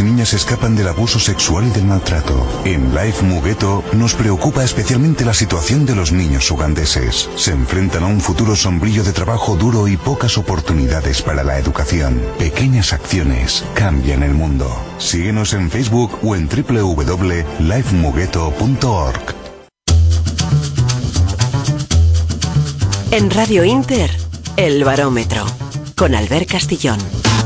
niñas escapan del abuso sexual y del maltrato. En Life Mugueto nos preocupa especialmente la situación de los niños ugandeses. Se enfrentan a un futuro sombrío de trabajo duro y pocas oportunidades para la educación. Pequeñas acciones cambian el mundo. Síguenos en Facebook o en www.lifemugueto.org. En Radio Inter, El Barómetro, con Albert Castillón.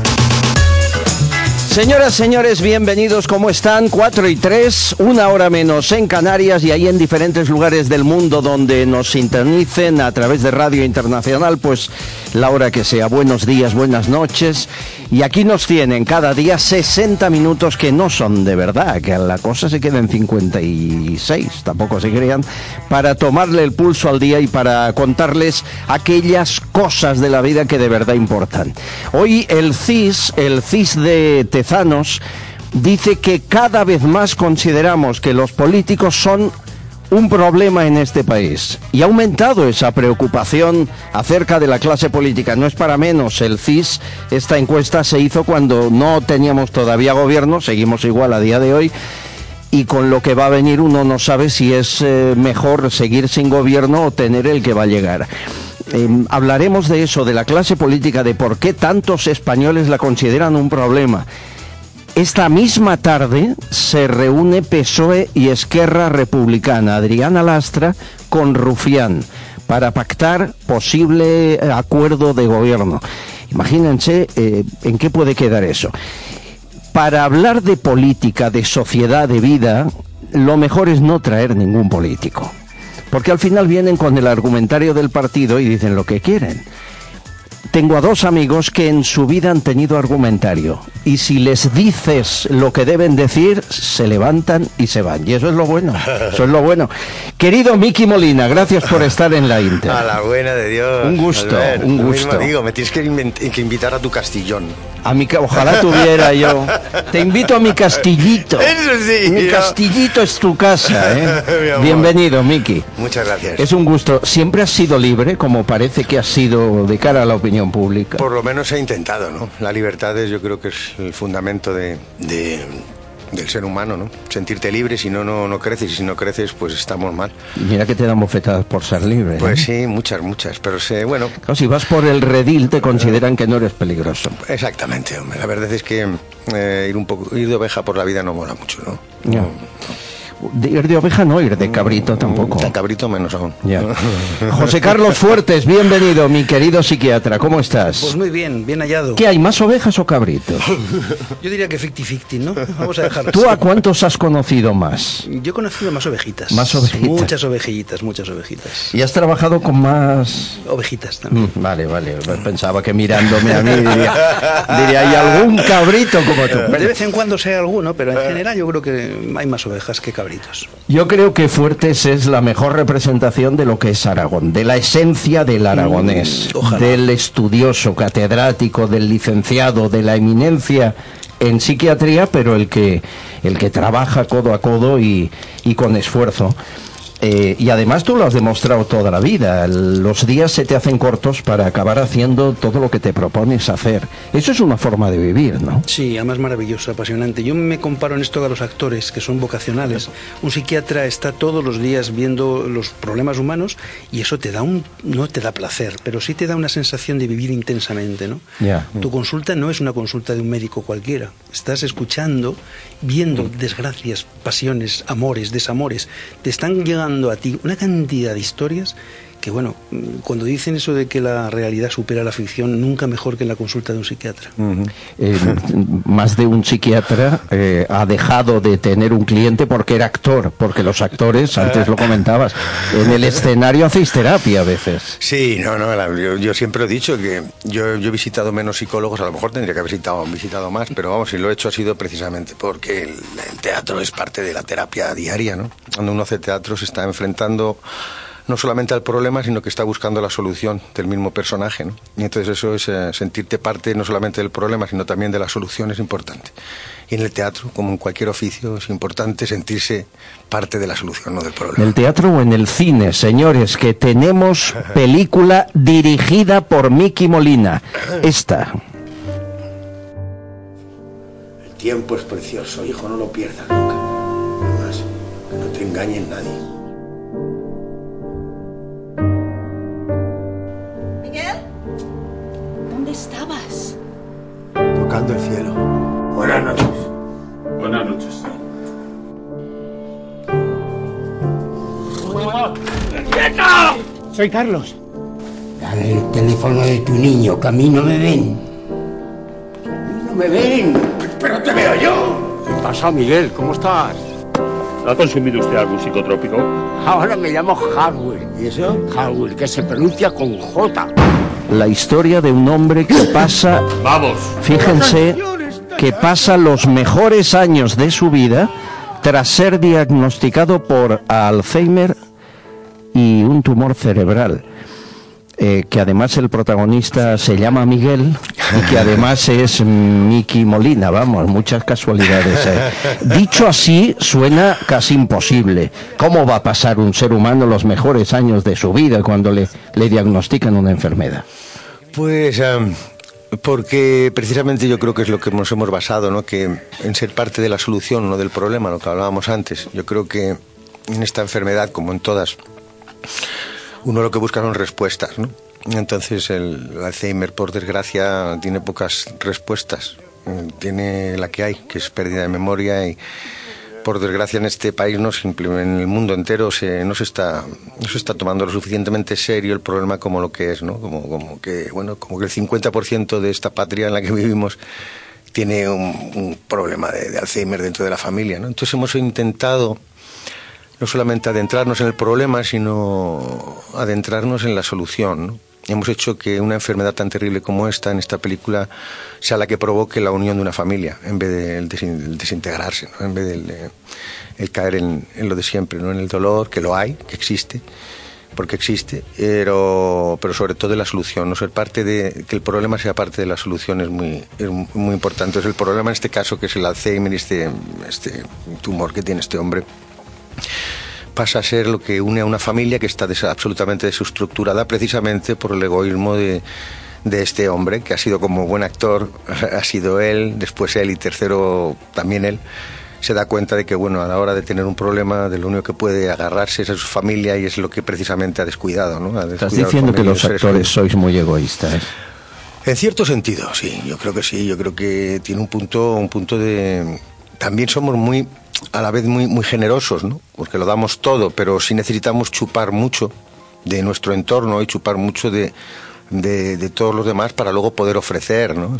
Señoras, señores, bienvenidos, ¿cómo están? 4:03, 1 hora menos en Canarias y ahí en diferentes lugares del mundo donde nos sintonicen a través de Radio Internacional, pues la hora que sea. Buenos días, buenas noches. Y aquí nos tienen cada día 60 minutos que no son de verdad, que la cosa se queda en 56, tampoco se crean, para tomarle el pulso al día y para contarles aquellas cosas de la vida que de verdad importan. Hoy el CIS de Tezanos, dice que cada vez más consideramos que los políticos son un problema en este país y ha aumentado esa preocupación acerca de la clase política. No es para menos, el CIS, esta encuesta se hizo cuando no teníamos todavía gobierno, seguimos igual a día de hoy, y con lo que va a venir uno no sabe si es mejor seguir sin gobierno o tener el que va a llegar. Hablaremos de eso, de la clase política, de por qué tantos españoles la consideran un problema. Esta misma tarde se reúne PSOE y Esquerra Republicana, Adriana Lastra con Rufián, para pactar posible acuerdo de gobierno. Imagínense en qué puede quedar eso. Para hablar de política, de sociedad, de vida, lo mejor es no traer ningún político. Porque al final vienen con el argumentario del partido y dicen lo que quieren. Tengo a dos amigos que en su vida han tenido argumentario y si les dices lo que deben decir, se levantan y se van. Y eso es lo bueno, eso es lo bueno. Querido Miki Molina, gracias por estar en la Inter. A la buena de Dios. Un gusto, Albert, un gusto. Lo mismo digo, me tienes que invitar a tu Castillón. Ojalá tuviera yo. Te invito a mi castillito. Eso sí. Mi castillito es tu casa, ¿eh? Bienvenido, Miki. Muchas gracias. Es un gusto. ¿Siempre has sido libre, como parece que has sido de cara a la opinión pública? Por lo menos he intentado, ¿no? La libertad yo creo que es el fundamento del ser humano, ¿no? Sentirte libre, si no creces, y si no creces, pues estamos mal. Mira que te dan bofetadas por ser libre. Pues sí, muchas, pero bueno. Claro, si vas por el redil te consideran que no eres peligroso. Exactamente, hombre. La verdad es que ir de oveja por la vida no mola mucho, ¿no? Ya. Ir de oveja no, ir de cabrito tampoco. De cabrito menos aún. Ya. José Carlos Fuertes, bienvenido, mi querido psiquiatra, ¿cómo estás? Pues muy bien, bien hallado. ¿Qué hay, más ovejas o cabritos? Yo diría que 50-50, ¿no? Vamos a dejarlo. ¿Tú a cuántos has conocido más? Yo he conocido más ovejitas. Más ovejitas. Muchas ovejitas. ¿Y has trabajado con más...? Ovejitas también. Vale. Pensaba que mirándome a mí diría, ¿hay algún cabrito como tú? De vez en cuando sea alguno, pero en general yo creo que hay más ovejas que cabritos. Yo creo que Fuertes es la mejor representación de lo que es Aragón, de la esencia del aragonés, del estudioso, catedrático, del licenciado, de la eminencia en psiquiatría, pero el que trabaja codo a codo y con esfuerzo. Y además tú lo has demostrado toda la vida. Los días se te hacen cortos para acabar haciendo todo lo que te propones hacer. Eso es una forma de vivir, ¿no? Sí, además maravilloso, apasionante. Yo me comparo en esto a los actores, que son vocacionales. Un psiquiatra está todos los días viendo los problemas humanos y eso no te da placer, pero sí te da una sensación de vivir intensamente, ¿no? Yeah. Tu consulta no es una consulta de un médico cualquiera. Estás escuchando, viendo desgracias, pasiones, amores, desamores. Te están llegando a ti una cantidad de historias que, bueno, cuando dicen eso de que la realidad supera la ficción, nunca mejor que en la consulta de un psiquiatra. Más de un psiquiatra ha dejado de tener un cliente porque era actor, porque los actores, antes lo comentabas, en el escenario hacéis terapia a veces. Sí, yo siempre he dicho que yo he visitado menos psicólogos, a lo mejor tendría que haber visitado más, pero vamos, si lo he hecho ha sido precisamente porque el teatro es parte de la terapia diaria, ¿no? Cuando uno hace teatro se está enfrentando no solamente al problema, sino que está buscando la solución del mismo personaje, ¿no? Y entonces eso es sentirte parte no solamente del problema, sino también de la solución, es importante. Y en el teatro, como en cualquier oficio, es importante sentirse parte de la solución, no del problema. ¿En el teatro o en el cine, señores? Que tenemos película dirigida por Miki Molina. Esta. tiempo es precioso, hijo, no lo pierdas nunca. Además, que no te engañen nadie. ¿Miguel? ¿Dónde estabas? Tocando el cielo. Buenas noches. Buenas noches. ¡Quieto! Soy Carlos. Dale el teléfono de tu niño, que a mí no me ven. Que a mí no me ven. ¡Pero te veo yo! ¿Qué pasa, Miguel? ¿Cómo estás? ¿Ha consumido usted algún psicotrópico? Ahora me llamo Howard. ¿Y eso? Howard, que se pronuncia con J. La historia de un hombre que pasa... ¡Vamos! Fíjense que pasa los mejores años de su vida tras ser diagnosticado por Alzheimer y un tumor cerebral. Que además el protagonista se llama Miguel y que además es Miki Molina, vamos, muchas casualidades. Dicho así, suena casi imposible. ¿Cómo va a pasar un ser humano los mejores años de su vida cuando le diagnostican una enfermedad? Pues porque precisamente yo creo que es lo que nos hemos basado, ¿no? Que en ser parte de la solución, no del problema, lo que hablábamos antes. Yo creo que en esta enfermedad, como en todas, uno lo que busca son respuestas, ¿no? Entonces el Alzheimer, por desgracia, tiene pocas respuestas. Tiene la que hay, que es pérdida de memoria, y por desgracia en este país, en el mundo entero, no se está tomando lo suficientemente serio el problema como lo que es, ¿no? Como que el 50% de esta patria en la que vivimos tiene un problema de Alzheimer dentro de la familia, ¿no? Entonces hemos intentado no solamente adentrarnos en el problema, sino adentrarnos en la solución, ¿no? Hemos hecho que una enfermedad tan terrible como esta, en esta película, sea la que provoque la unión de una familia, en vez de el desintegrarse, ¿no? En vez de el caer en lo de siempre, ¿no? En el dolor, que lo hay, que existe, porque existe, pero sobre todo de la solución, no ser parte de que el problema sea parte de la solución es muy importante. Es el problema en este caso, que es el Alzheimer y este tumor que tiene este hombre, pasa a ser lo que une a una familia que está absolutamente desestructurada precisamente por el egoísmo de este hombre, que ha sido, como buen actor, ha sido él, después él y tercero también él. Se da cuenta de que, bueno, a la hora de tener un problema, de lo único que puede agarrarse es a su familia, y es lo que precisamente ha descuidado, ¿no? Estás diciendo que los actores sois muy egoístas. En cierto sentido, sí, yo creo que sí. Yo creo que tiene un punto de... También somos a la vez muy generosos, ¿no? Porque lo damos todo, pero sí necesitamos chupar mucho de nuestro entorno y chupar mucho de todos los demás para luego poder ofrecer, ¿no?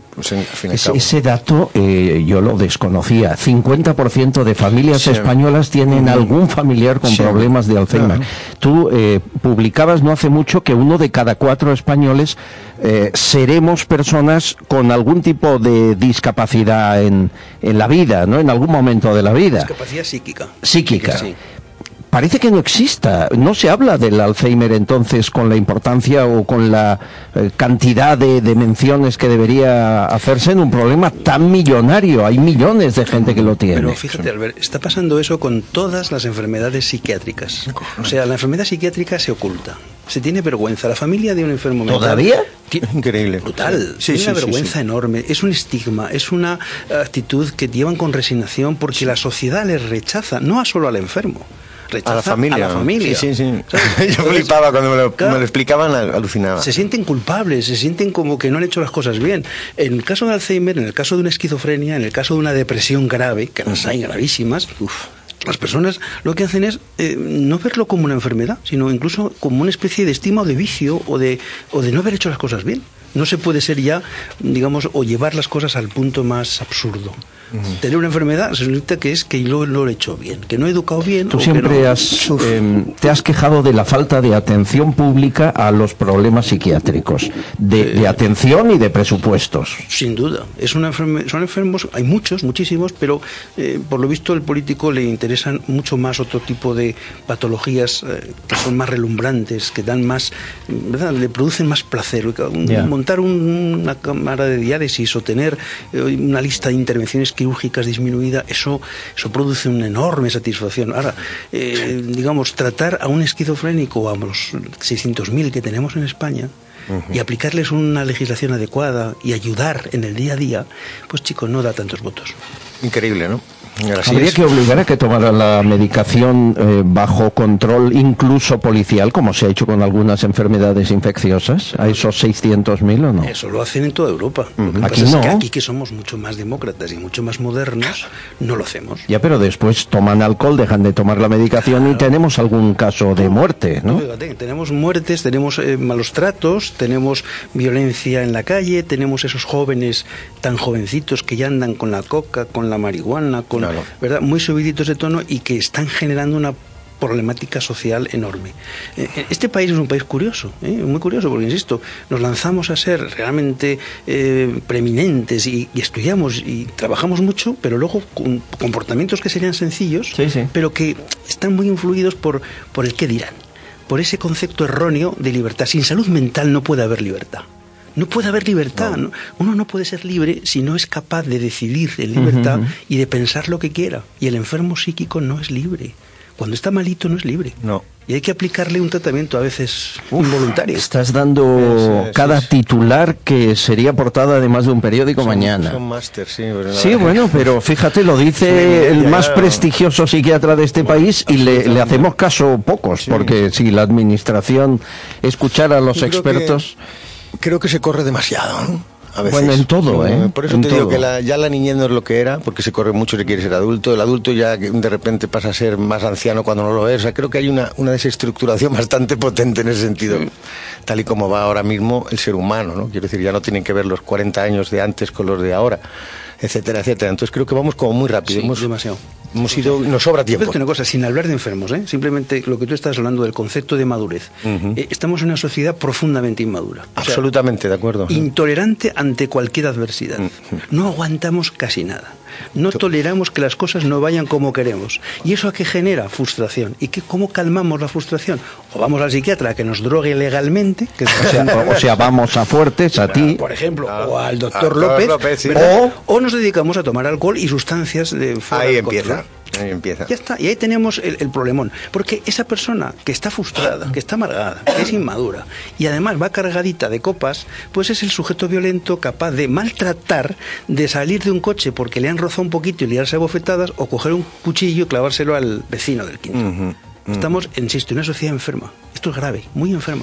Ese dato yo lo desconocía. 50% de familias españolas tienen algún familiar con problemas de Alzheimer. Tú publicabas no hace mucho que 1 de cada 4 españoles seremos personas con algún tipo de discapacidad en la vida, ¿no? En algún momento de la vida. Discapacidad psíquica. Psíquica. Sí. Parece que no exista. No se habla del Alzheimer entonces con la importancia o con la cantidad de menciones que debería hacerse en un problema tan millonario. Hay millones de gente que lo tiene. Pero fíjate, Albert, está pasando eso con todas las enfermedades psiquiátricas. O sea, la enfermedad psiquiátrica se oculta. Se tiene vergüenza. La familia de un enfermo mental... ¿Todavía? Increíble. Brutal. Tiene una vergüenza enorme. Es un estigma, es una actitud que llevan con resignación porque la sociedad les rechaza, no solo al enfermo. A la familia. Sí. Yo flipaba cuando me lo explicaban, alucinaba. Se sienten culpables, se sienten como que no han hecho las cosas bien. En el caso de Alzheimer, en el caso de una esquizofrenia, en el caso de una depresión grave, que las hay gravísimas, las personas lo que hacen es no verlo como una enfermedad, sino incluso como una especie de estigma o de vicio o de no haber hecho las cosas bien. No se puede ser ya, digamos, o llevar las cosas al punto más absurdo. Tener una enfermedad resulta que es que yo lo he hecho bien, que no he educado bien. Tú siempre te has quejado de la falta de atención pública a los problemas psiquiátricos, de atención y de presupuestos. Sin duda, son enfermos, hay muchísimos, pero por lo visto al político le interesan mucho más otro tipo de patologías que son más relumbrantes, que dan más, ¿verdad? Le producen más placer. Montar una cámara de diálisis o tener una lista de intervenciones quirúrgicas disminuida, eso produce una enorme satisfacción. Ahora, digamos, tratar a un esquizofrénico o a los 600.000 que tenemos en España, y aplicarles una legislación adecuada y ayudar en el día a día, pues chicos, no da tantos votos. Increíble, ¿no? Habría que obligar a que tomara la medicación bajo control, incluso policial, como se ha hecho con algunas enfermedades infecciosas, a esos 600.000 o no. Eso lo hacen en toda Europa. Lo que Aquí pasa no. es que aquí, que somos mucho más demócratas y mucho más modernos, no lo hacemos. Ya, pero después toman alcohol, dejan de tomar la medicación y tenemos algún caso de muerte, ¿no? Fíjate, tenemos muertes, tenemos malos tratos, tenemos violencia en la calle, tenemos esos jóvenes tan jovencitos que ya andan con la coca, con la marihuana, con ¿verdad? Muy subiditos de tono y que están generando una problemática social enorme. Este país es un país curioso, muy curioso, porque insisto, nos lanzamos a ser realmente preeminentes y estudiamos y trabajamos mucho, pero luego con comportamientos que serían sencillos, pero que están muy influidos por el qué dirán, por ese concepto erróneo de libertad. Sin salud mental no puede haber libertad. No puede haber libertad. No. Uno no puede ser libre si no es capaz de decidir en libertad y de pensar lo que quiera. Y el enfermo psíquico no es libre. Cuando está malito no es libre. No. Y hay que aplicarle un tratamiento a veces involuntario. Estás dando cada titular que sería portada además de un periódico mañana. Son máster, sí. Sí, bueno, pero fíjate, lo dice el más prestigioso psiquiatra de este país y le hacemos caso pocos, porque si la administración escuchara a los expertos... Creo que se corre demasiado, ¿no? A veces. Bueno, en todo, ¿eh? Por eso te digo que ya la niñez no es lo que era, porque se corre mucho si quiere ser adulto. El adulto ya de repente pasa a ser más anciano cuando no lo es. O sea, creo que hay una desestructuración bastante potente en ese sentido, tal y como va ahora mismo el ser humano, ¿no? Quiero decir, ya no tienen que ver los 40 años de antes con los de ahora, etcétera, etcétera. Entonces creo que vamos como muy rápido. Sí, demasiado. Nos sobra tiempo. Fíjate una cosa, sin hablar de enfermos, simplemente lo que tú estás hablando del concepto de madurez. Estamos en una sociedad profundamente inmadura. Absolutamente, de acuerdo. Intolerante ante cualquier adversidad. No aguantamos casi nada. No toleramos que las cosas no vayan como queremos. ¿Y eso a qué genera? Frustración. ¿Y cómo calmamos la frustración? O vamos al psiquiatra a que nos drogue legalmente. Que o sea, vamos a Fuertes, a ti. Por ejemplo, o al doctor López. Sí. O nos dedicamos a tomar alcohol y sustancias de fuera Ahí del empieza. control. Ahí empieza. Ya está, y ahí tenemos el problemón. Porque esa persona que está frustrada, que está amargada, que es inmadura, y además va cargadita de copas, pues es el sujeto violento capaz de maltratar, de salir de un coche porque le han rozado un poquito y liarse a bofetadas, o coger un cuchillo y clavárselo al vecino del quinto. Estamos, insisto, en una sociedad enferma. Esto es grave, muy enferma.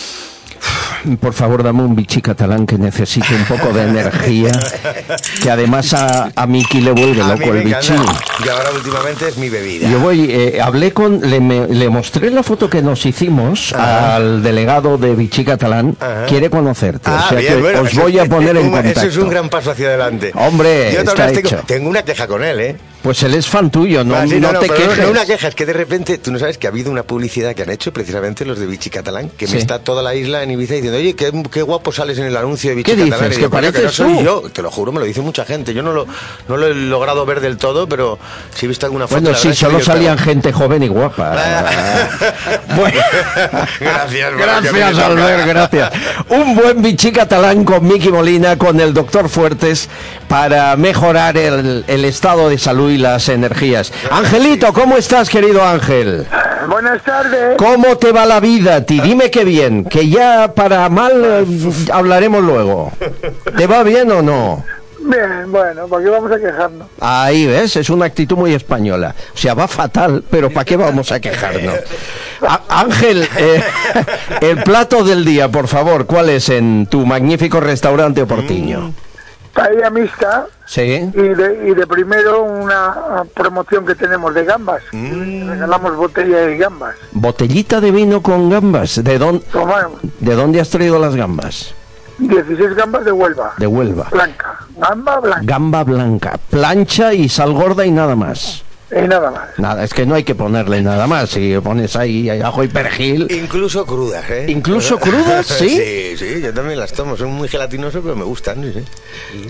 Por favor, dame un bichí catalán que necesite un poco de energía, que además a Miki le vuelve loco el bichí. Y ahora últimamente es mi bebida. Yo hablé le mostré la foto que nos hicimos al delegado de Bichí Catalán. Quiere conocerte, o sea bien, que os voy a poner en contacto. Eso es un gran paso hacia adelante. Hombre, yo está hecho. Tengo una queja con él, ¿eh? Pues él es fan tuyo, no te quejes. No una queja, es que de repente, tú no sabes que ha habido una publicidad que han hecho precisamente los de Bichí Catalán, que me está toda la isla en Ibiza diciendo, oye, qué guapo sales en el anuncio de Bichí Catalán. ¿Qué dices? ¿Que pareces no soy yo? Te lo juro, me lo dice mucha gente. Yo no lo he logrado ver del todo, pero sí he visto alguna foto. Bueno, sí, solo salían gente joven y guapa. Bueno, gracias, Albert, gracias. Un buen Bichí Catalán con Miki Molina, con el doctor Fuertes, para mejorar el estado de salud y las energías. Angelito, ¿cómo estás, querido Ángel? Buenas tardes. ¿Cómo te va la vida a ti? Dime que bien, que ya para mal hablaremos luego. ¿Te va bien o no? Bien, bueno, ¿para qué vamos a quejarnos? Ahí ves, es una actitud muy española. O sea, va fatal, pero ¿para qué vamos a quejarnos? Ángel, el plato del día, por favor, ¿cuál es en tu magnífico restaurante Oportiño? Paella mixta. Sí. Y de primero una promoción que tenemos de gambas. Regalamos botella de gambas. Botellita de vino con gambas. ¿De dónde has traído las gambas? 16 gambas de Huelva. De Huelva. Blanca. Gamba blanca. Gamba blanca. Plancha y sal gorda y nada más. Y nada más. Nada, es que no hay que ponerle nada más. Si pones ahí ajo y perejil. Incluso crudas, ¿eh? ¿Incluso crudas? ¿Sí? Sí, yo también las tomo. Son muy gelatinosos, pero me gustan. Sí.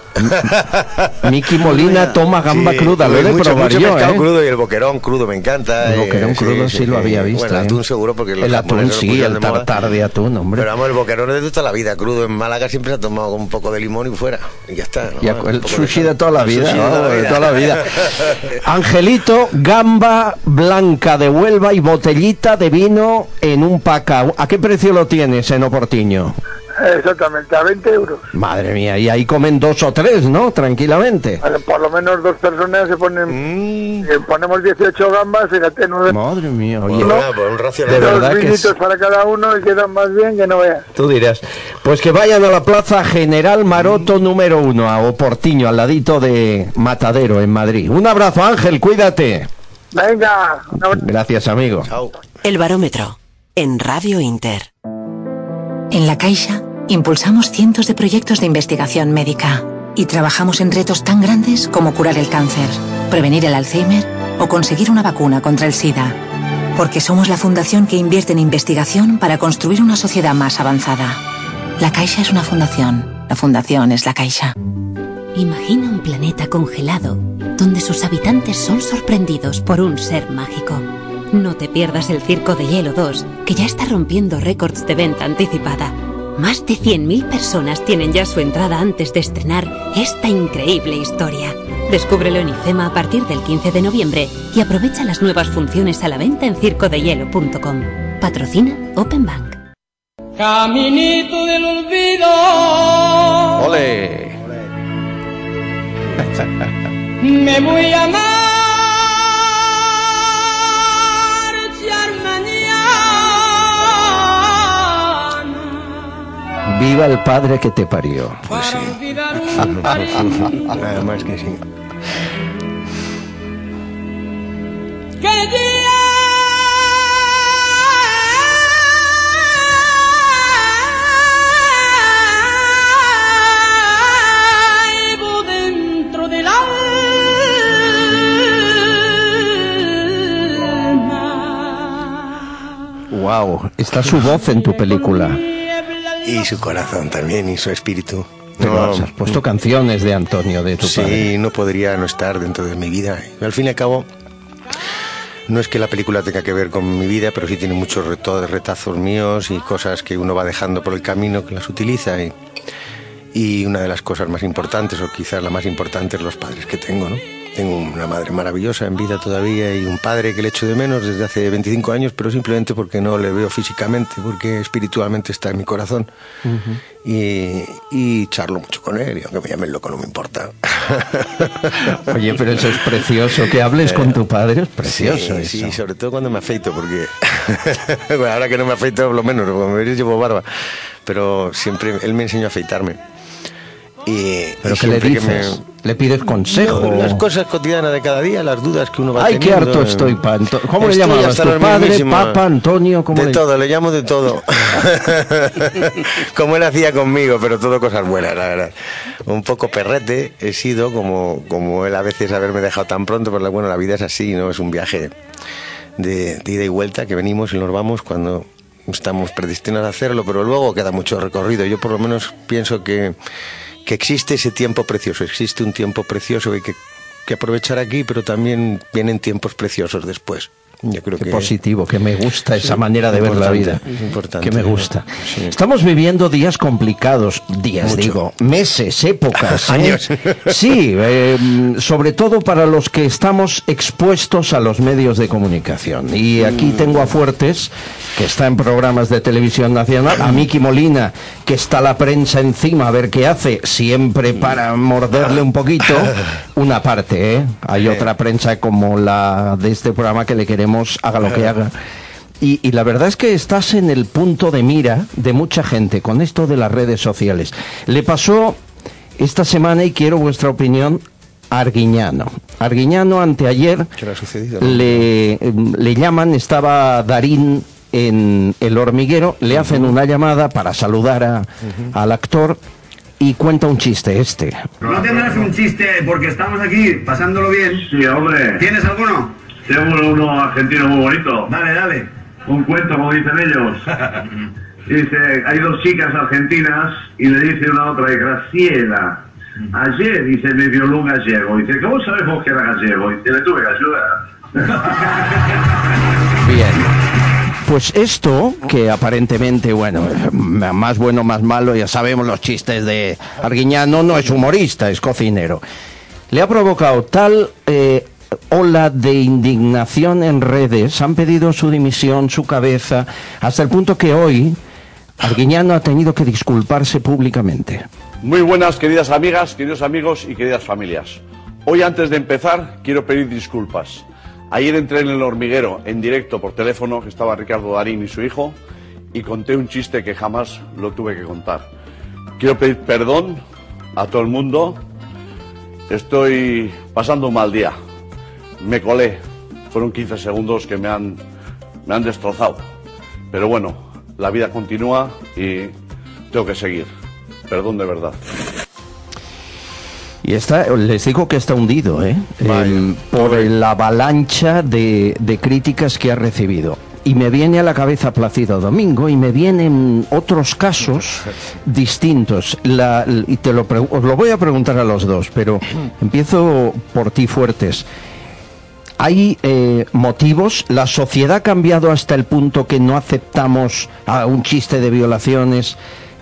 Miki Molina toma gamba cruda, lo he de probar yo, pescado crudo y el boquerón crudo me encanta. El boquerón crudo sí lo había visto. Bueno, el atún seguro, porque el atún sí, el tartar de atún, hombre. Pero vamos, el boquerón es de toda la vida crudo. En Málaga siempre se ha tomado con un poco de limón y fuera. Y ya está. El sushi de toda la vida, de toda la vida. Angelito, gamba blanca de Huelva y botellita de vino en un paca. ¿A qué precio lo tienes en Oportiño? Exactamente, a 20 euros. Madre mía, y ahí comen 2 o 3, ¿no? Tranquilamente. Por lo menos 2 personas se ponen... ponemos 18 gambas, fíjate, 9... Madre mía, oye. Un racional. De verdad dos que vinitos para cada uno y quedan más bien que no veas. Tú dirás. Pues que vayan a la Plaza General Maroto número 1, a Oportiño, al ladito de Matadero, en Madrid. Un abrazo, Ángel, cuídate. Venga. Gracias, amigo. Chao. El Barómetro, en Radio Inter. En La Caixa impulsamos cientos de proyectos de investigación médica y trabajamos en retos tan grandes como curar el cáncer, prevenir el Alzheimer o conseguir una vacuna contra el SIDA. Porque somos la fundación que invierte en investigación para construir una sociedad más avanzada. La Caixa es una fundación. La fundación es La Caixa. Imagina un planeta congelado donde sus habitantes son sorprendidos por un ser mágico. No te pierdas el Circo de Hielo 2, que ya está rompiendo récords de venta anticipada. Más de 100.000 personas tienen ya su entrada antes de estrenar esta increíble historia. Descúbrelo en IFEMA a partir del 15 de noviembre y aprovecha las nuevas funciones a la venta en circodehielo.com. Patrocina Open Bank. Caminito del olvido. ¡Ole! Me voy a marchar mañana. Viva el padre que te parió. Pues sí. Nada más que sí. Que llevo dentro del alma. Wow, está su voz en tu película. Y su corazón también, y su espíritu. Pero has puesto canciones de Antonio, de tu padre. Sí, no podría no estar dentro de mi vida. Al fin y al cabo, no es que la película tenga que ver con mi vida, pero sí tiene muchos retazos míos y cosas que uno va dejando por el camino, que las utiliza. Y una de las cosas más importantes, o quizás la más importante, es los padres que tengo, ¿no? Tengo una madre maravillosa en vida todavía y un padre que le echo de menos desde hace 25 años, pero simplemente porque no le veo físicamente, porque espiritualmente está en mi corazón. Y charlo mucho con él, y aunque me llamen loco no me importa. Oye, pero eso es precioso, que hables con tu padre es precioso. Sí, sí, sobre todo cuando me afeito, porque bueno, ahora que no me afeito lo menos, porque me llevo barba, pero siempre él me enseñó a afeitarme. ¿Pero qué le dices? ¿Le pides consejo? No, las cosas cotidianas de cada día, las dudas que uno va teniendo. Ay, qué harto estoy, ¿Cómo le llamabas? ¿Tu padre, Papa, Antonio? De todo, le llamo de todo. Como él hacía conmigo, pero todo cosas buenas, la verdad. Un poco perrete he sido, como él a veces haberme dejado tan pronto, pero bueno, la vida es así, ¿no? Es un viaje de ida y vuelta, que venimos y nos vamos cuando estamos predestinados a hacerlo, pero luego queda mucho recorrido. Yo por lo menos pienso que existe ese tiempo precioso, existe un tiempo precioso y que aprovechar aquí, pero también vienen tiempos preciosos después. Yo creo Qué que positivo, que me gusta esa manera de ver la vida. Es importante. Que me gusta. Sí. Estamos viviendo días complicados, meses, épocas. Años. Sí, sobre todo para los que estamos expuestos a los medios de comunicación. Y aquí tengo a Fuertes, que está en programas de televisión nacional, a Miki Molina, que está la prensa encima a ver qué hace, siempre para morderle un poquito. Una parte, ¿eh? Hay otra prensa como la de este programa que le queremos haga lo que haga. Y la verdad es que estás en el punto de mira de mucha gente con esto de las redes sociales. Le pasó esta semana, y quiero vuestra opinión, a Arguiñano. Arguiñano anteayer ¿qué le ha sucedido, no? le llaman, estaba Darín en El Hormiguero, le hacen una llamada para saludar al actor y cuenta un chiste este. ¿No tendrás un chiste porque estamos aquí pasándolo bien? Sí, hombre. ¿Tienes alguno? Tengo uno argentino muy bonito. Dale. Un cuento, como dicen ellos. Dice, hay dos chicas argentinas y le dice una a otra, Graciela, ayer, dice, me violó un gallego. Dice, ¿cómo sabes vos que era gallego? Dice, le tuve que ayudar. Bien. Pues esto, que aparentemente, bueno, más bueno, más malo, ya sabemos los chistes de Arguiñano, no es humorista, es cocinero. Le ha provocado tal ola de indignación en redes, han pedido su dimisión, su cabeza, hasta el punto que hoy Arguiñano ha tenido que disculparse públicamente. Muy buenas, queridas amigas, queridos amigos y queridas familias. Hoy, antes de empezar, quiero pedir disculpas. Ayer entré en El Hormiguero en directo por teléfono, que estaba Ricardo Darín y su hijo, y conté un chiste que jamás lo tuve que contar. Quiero pedir perdón a todo el mundo. Estoy pasando un mal día. Me colé. Fueron 15 segundos que me han destrozado. Pero bueno, la vida continúa y tengo que seguir. Perdón de verdad. Y les digo que está hundido, por la avalancha de críticas que ha recibido. Y me viene a la cabeza Plácido Domingo y me vienen otros casos distintos. Y os lo voy a preguntar a los dos, pero empiezo por ti, Fuertes. ¿Hay motivos? ¿La sociedad ha cambiado hasta el punto que no aceptamos un chiste de violaciones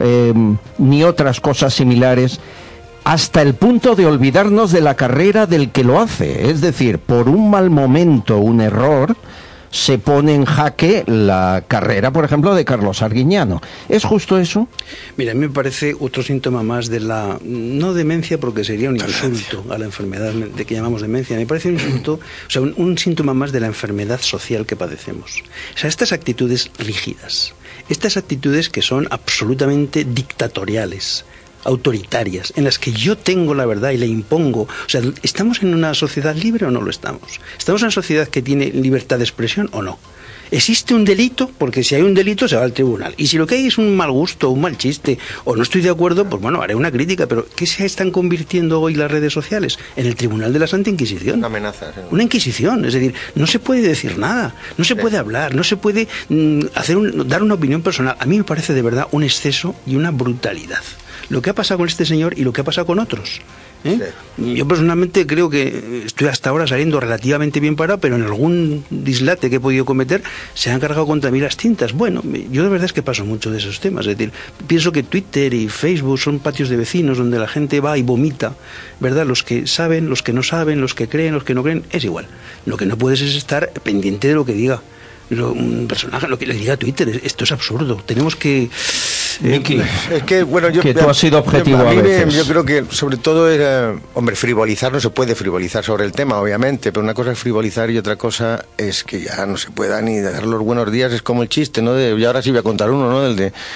ni otras cosas similares? Hasta el punto de olvidarnos de la carrera del que lo hace. Es decir, por un mal momento, un error, se pone en jaque la carrera, por ejemplo, de Carlos Arguiñano. ¿Es justo eso? Mira, a mí me parece otro síntoma más de la, no demencia, porque sería un insulto a la enfermedad de que llamamos demencia, me parece un insulto, o sea, un síntoma más de la enfermedad social que padecemos. O sea, estas actitudes rígidas, estas actitudes que son absolutamente dictatoriales, autoritarias, en las que yo tengo la verdad y la impongo. O sea, ¿estamos en una sociedad libre o no lo estamos? ¿Estamos en una sociedad que tiene libertad de expresión o no? ¿Existe un delito? Porque si hay un delito se va al tribunal. Y si lo que hay es un mal gusto, un mal chiste, o no estoy de acuerdo, pues bueno, haré una crítica. Pero ¿qué se están convirtiendo hoy las redes sociales? En el Tribunal de la Santa Inquisición. Una amenaza. ¿Sí? Una inquisición. Es decir, no se puede decir nada, no se puede hablar, no se puede dar una opinión personal. A mí me parece de verdad un exceso y una brutalidad lo que ha pasado con este señor y lo que ha pasado con otros. Sí. Yo personalmente creo que estoy hasta ahora saliendo relativamente bien parado, pero en algún dislate que he podido cometer se han cargado contra mí las tintas. Bueno, yo de verdad es que paso mucho de esos temas. Es decir, pienso que Twitter y Facebook son patios de vecinos donde la gente va y vomita, ¿verdad? Los que saben, los que no saben, los que creen, los que no creen, es igual. Lo que no puedes es estar pendiente de lo que diga un personaje, lo que le diga Twitter. Esto es absurdo. Tenemos que... es que, bueno, que tú has sido objetivo a veces. Yo creo que sobre todo era, hombre, frivolizar, no se puede frivolizar sobre el tema, obviamente, pero una cosa es frivolizar y otra cosa es que ya no se pueda ni dar los buenos días. Es como el chiste, ¿no? Y ahora sí voy a contar uno, ¿no? El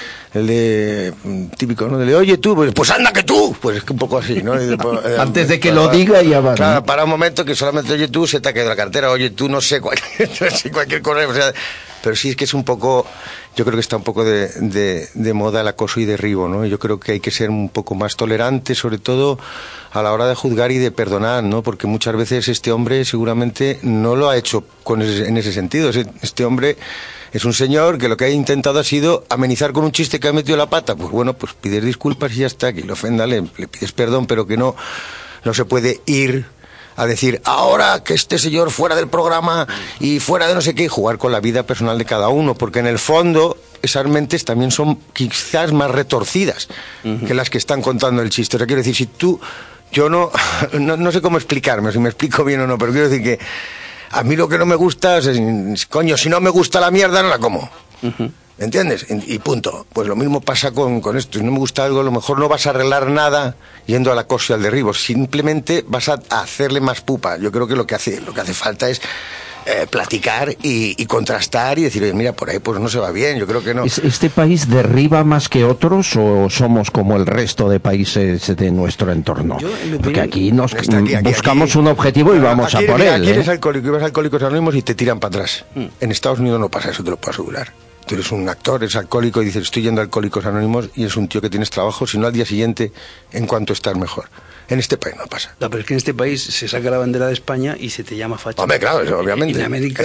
de típico, ¿no? Oye tú, pues anda que tú, pues es que un poco así, ¿no? Antes de que lo diga ya va. Claro, para un momento que solamente oye tú, se te ha quedado la cartera, oye tú, no sé, cualquier cosa, o sea, pero sí es que es un poco, yo creo que está un poco de moda el acoso y derribo, ¿no? Yo creo que hay que ser un poco más tolerante, sobre todo a la hora de juzgar y de perdonar, ¿no? Porque muchas veces este hombre seguramente no lo ha hecho en ese sentido. Este hombre es un señor que lo que ha intentado ha sido amenizar con un chiste que ha metido la pata. Pues bueno, pues pides disculpas y ya está, que le ofenda, le pides perdón, pero que no se puede ir a decir, ahora que este señor fuera del programa y fuera de no sé qué, y jugar con la vida personal de cada uno, porque en el fondo esas mentes también son quizás más retorcidas que las que están contando el chiste. O sea, quiero decir, yo no sé cómo explicarme, si me explico bien o no, pero quiero decir que a mí lo que no me gusta es, coño, si no me gusta la mierda no la como. ¿Entiendes? Y punto. Pues lo mismo pasa con esto. Si no me gusta algo, a lo mejor no vas a arreglar nada yendo al acoso y al derribo. Simplemente vas a hacerle más pupa. Yo creo que lo que hace falta es platicar y contrastar y decir, oye, mira, por ahí pues no se va bien. Yo creo que no. ¿Este país derriba más que otros o somos como el resto de países de nuestro entorno? Porque aquí buscamos un objetivo y vamos a por él. Aquí eres alcohólico y vas a Alcohólicos Anónimos y te tiran para atrás. En Estados Unidos no pasa eso, te lo puedo asegurar. Tú eres un actor, eres alcohólico y dices, estoy yendo a Alcohólicos Anónimos y es un tío que tienes trabajo, sino al día siguiente en cuanto estás mejor. En este país no pasa. No, pero es que en este país se saca la bandera de España y se te llama facha. Hombre, claro, eso, obviamente. En América,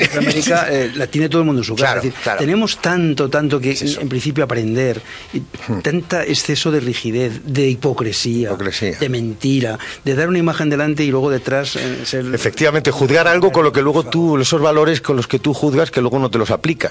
la tiene todo el mundo en su casa. Claro, es decir, claro. Tenemos tanto que en principio aprender, y tanta exceso de rigidez, de hipocresía, de mentira, de dar una imagen delante y luego detrás ser... Efectivamente, juzgar algo con lo que luego tú, esos valores con los que tú juzgas, que luego no te los aplicas, ¿no?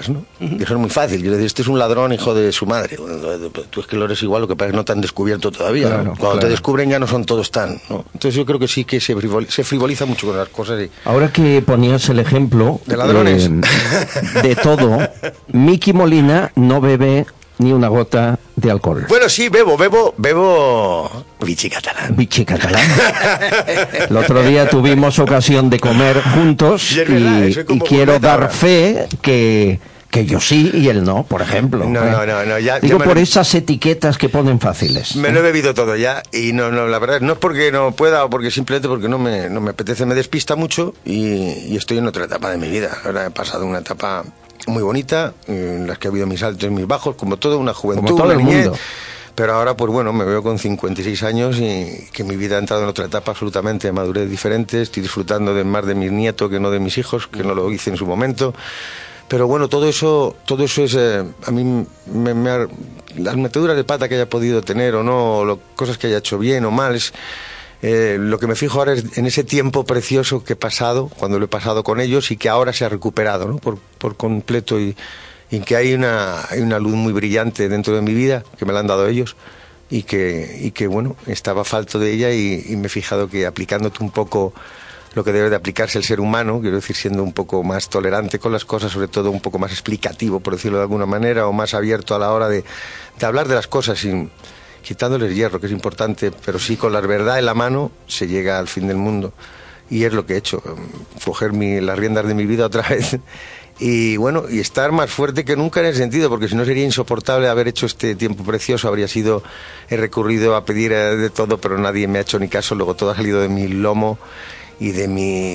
Y eso es muy fácil. Quiero decir, este es un ladrón hijo de su madre. Tú es que lo eres igual, lo que pasa es que no te han descubierto todavía. Claro, ¿no? Cuando te descubren ya no son todos tan, ¿no? Entonces yo creo que sí que se frivoliza mucho con las cosas. Ahora que ponías el ejemplo de ladrones, de todo, Miki Molina no bebe ni una gota de alcohol. Bueno, sí, bebo Vichy catalán. Vichy catalán. El otro día tuvimos ocasión de comer juntos y quiero dar fe que yo sí y él no, por ejemplo. No, ya... Digo por esas etiquetas que ponen fáciles. Me lo he bebido todo ya y no, la verdad, no es porque no pueda o porque simplemente porque no me apetece, me despista mucho y estoy en otra etapa de mi vida. Ahora he pasado una etapa muy bonita, en las que ha habido mis altos y mis bajos, como toda una juventud, como todo el mundo. Pero ahora, pues bueno, me veo con 56 años y que mi vida ha entrado en otra etapa absolutamente de madurez diferente. Estoy disfrutando más de mis nietos que no de mis hijos, que no lo hice en su momento. Pero bueno, todo eso es, a mí, las meteduras de pata que haya podido tener o no, cosas que haya hecho bien o mal, es... lo que me fijo ahora es en ese tiempo precioso que he pasado, cuando lo he pasado con ellos y que ahora se ha recuperado, ¿no? por completo y que hay una luz muy brillante dentro de mi vida que me la han dado ellos y que bueno, estaba falto de ella y me he fijado que aplicándote un poco lo que debe de aplicarse el ser humano, quiero decir, siendo un poco más tolerante con las cosas, sobre todo un poco más explicativo, por decirlo de alguna manera, o más abierto a la hora de hablar de las cosas sin... quitándoles hierro, que es importante, pero sí con la verdad en la mano se llega al fin del mundo. Y es lo que he hecho, coger las riendas de mi vida otra vez y bueno, y estar más fuerte que nunca en ese sentido, porque si no sería insoportable haber hecho este tiempo precioso. He recurrido a pedir de todo, pero nadie me ha hecho ni caso. Luego todo ha salido de mi lomo y de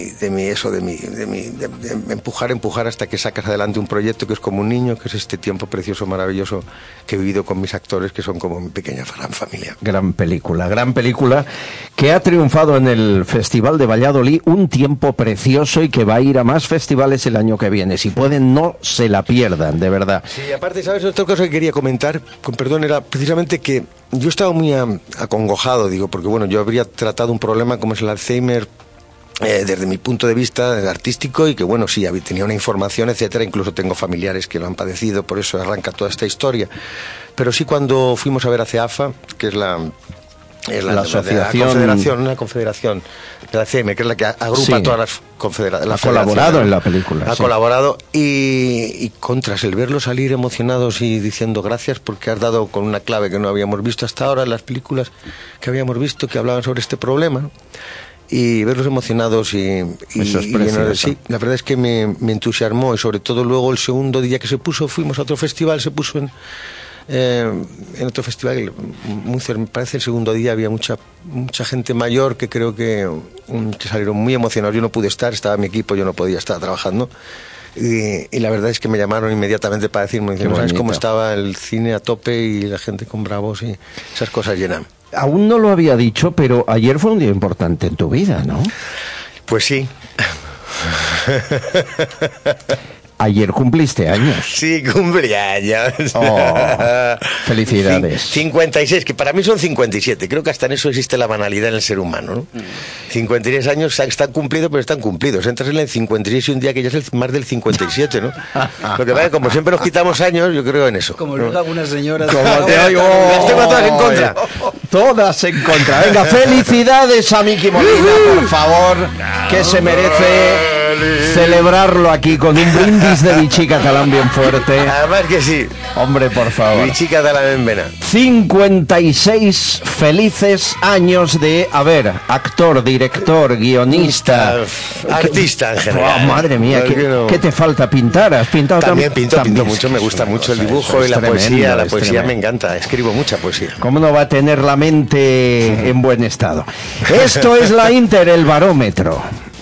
empujar hasta que sacas adelante un proyecto que es como un niño, que es este tiempo precioso, maravilloso que he vivido con mis actores, que son como mi pequeña gran familia. Gran película que ha triunfado en el Festival de Valladolid, un tiempo precioso, y que va a ir a más festivales el año que viene. Si pueden, no se la pierdan, de verdad. Sí, aparte, ¿sabes? Otra cosa que quería comentar, con perdón, era precisamente que yo estaba muy acongojado, porque bueno, yo habría tratado un problema como es el Alzheimer, desde mi punto de vista artístico, y que bueno, sí, tenía una información, etcétera, incluso tengo familiares que lo han padecido, por eso arranca toda esta historia. Pero sí, cuando fuimos a ver a CEAFA, que es la confederación de la CM, que es la que agrupa todas las confederaciones. Ha colaborado en la película. Ha colaborado y contras, el verlos salir emocionados y diciendo gracias porque has dado con una clave que no habíamos visto hasta ahora en las películas que habíamos visto que hablaban sobre este problema, ¿no? Y verlos emocionados y sí, la verdad es que me entusiasmó, y sobre todo luego el segundo día que fuimos a otro festival, se puso en otro festival, me parece el segundo día había mucha gente mayor que creo que salieron muy emocionados. Yo no pude estar, estaba mi equipo, yo no podía estar trabajando. Y la verdad es que me llamaron inmediatamente para decirme, ¿sabes cómo estaba el cine a tope y la gente con bravos y esas cosas llenan? Aún no lo había dicho, pero ayer fue un día importante en tu vida, ¿no? Pues sí. Ayer cumpliste años. Sí, cumplí años. Oh, felicidades. 56, que para mí son 57. Creo que hasta en eso existe la banalidad en el ser humano, ¿no? 56 años están cumplidos, pero están cumplidos. Entras en el 56 y un día que ya es más del 57, ¿no? Lo que pasa es que como siempre nos quitamos años, yo creo en eso. Como luego algunas señoras... Como te oigo... Las tengo todas en contra. Todas en contra. Venga, felicidades a Miki Molina, por favor, que se merece celebrarlo aquí con un brindis de Vichy catalán bien fuerte. Además que sí. Hombre, por favor. Vichy catalán en vena. 56 felices años de, actor, director, guionista, artista en general. Oh, madre mía, ¿qué te falta pintar? ¿Has pintado también? Pinto mucho, me gusta mucho el dibujo y la poesía. La poesía me encanta, escribo mucha poesía. ¿Cómo no va a tener la mente en buen estado? Esto es la Inter, el barómetro.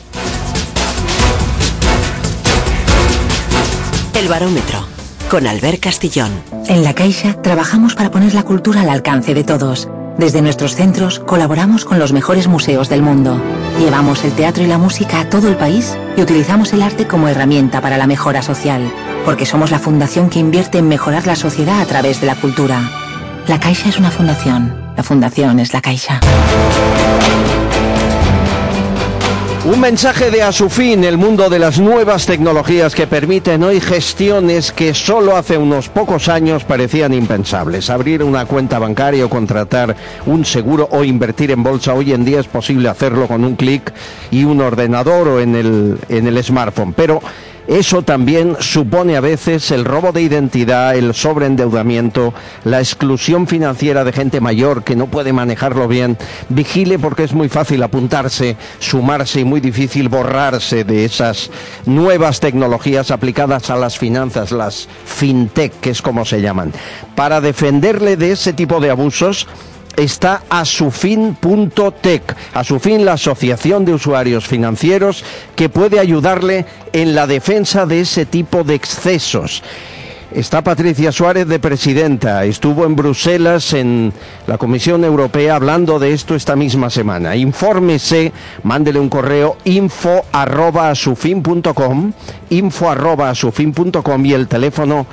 El barómetro, con Albert Castillón. En La Caixa trabajamos para poner la cultura al alcance de todos. Desde nuestros centros colaboramos con los mejores museos del mundo. Llevamos el teatro y la música a todo el país y utilizamos el arte como herramienta para la mejora social. Porque somos la fundación que invierte en mejorar la sociedad a través de la cultura. La Caixa es una fundación. La fundación es La Caixa. Un mensaje de Asufin, el mundo de las nuevas tecnologías que permiten hoy gestiones que solo hace unos pocos años parecían impensables. Abrir una cuenta bancaria o contratar un seguro o invertir en bolsa, hoy en día es posible hacerlo con un clic y un ordenador o en el smartphone. Pero eso también supone a veces el robo de identidad, el sobreendeudamiento, la exclusión financiera de gente mayor que no puede manejarlo bien. Vigile, porque es muy fácil apuntarse, sumarse y muy difícil borrarse de esas nuevas tecnologías aplicadas a las finanzas, las fintech, que es como se llaman. Para defenderle de ese tipo de abusos está Asufin.tech. Asufin, la asociación de usuarios financieros que puede ayudarle en la defensa de ese tipo de excesos. Está Patricia Suárez de presidenta, estuvo en Bruselas en la Comisión Europea hablando de esto esta misma semana. Infórmese, mándele un correo info@asufin.com, info@asufin.com y el teléfono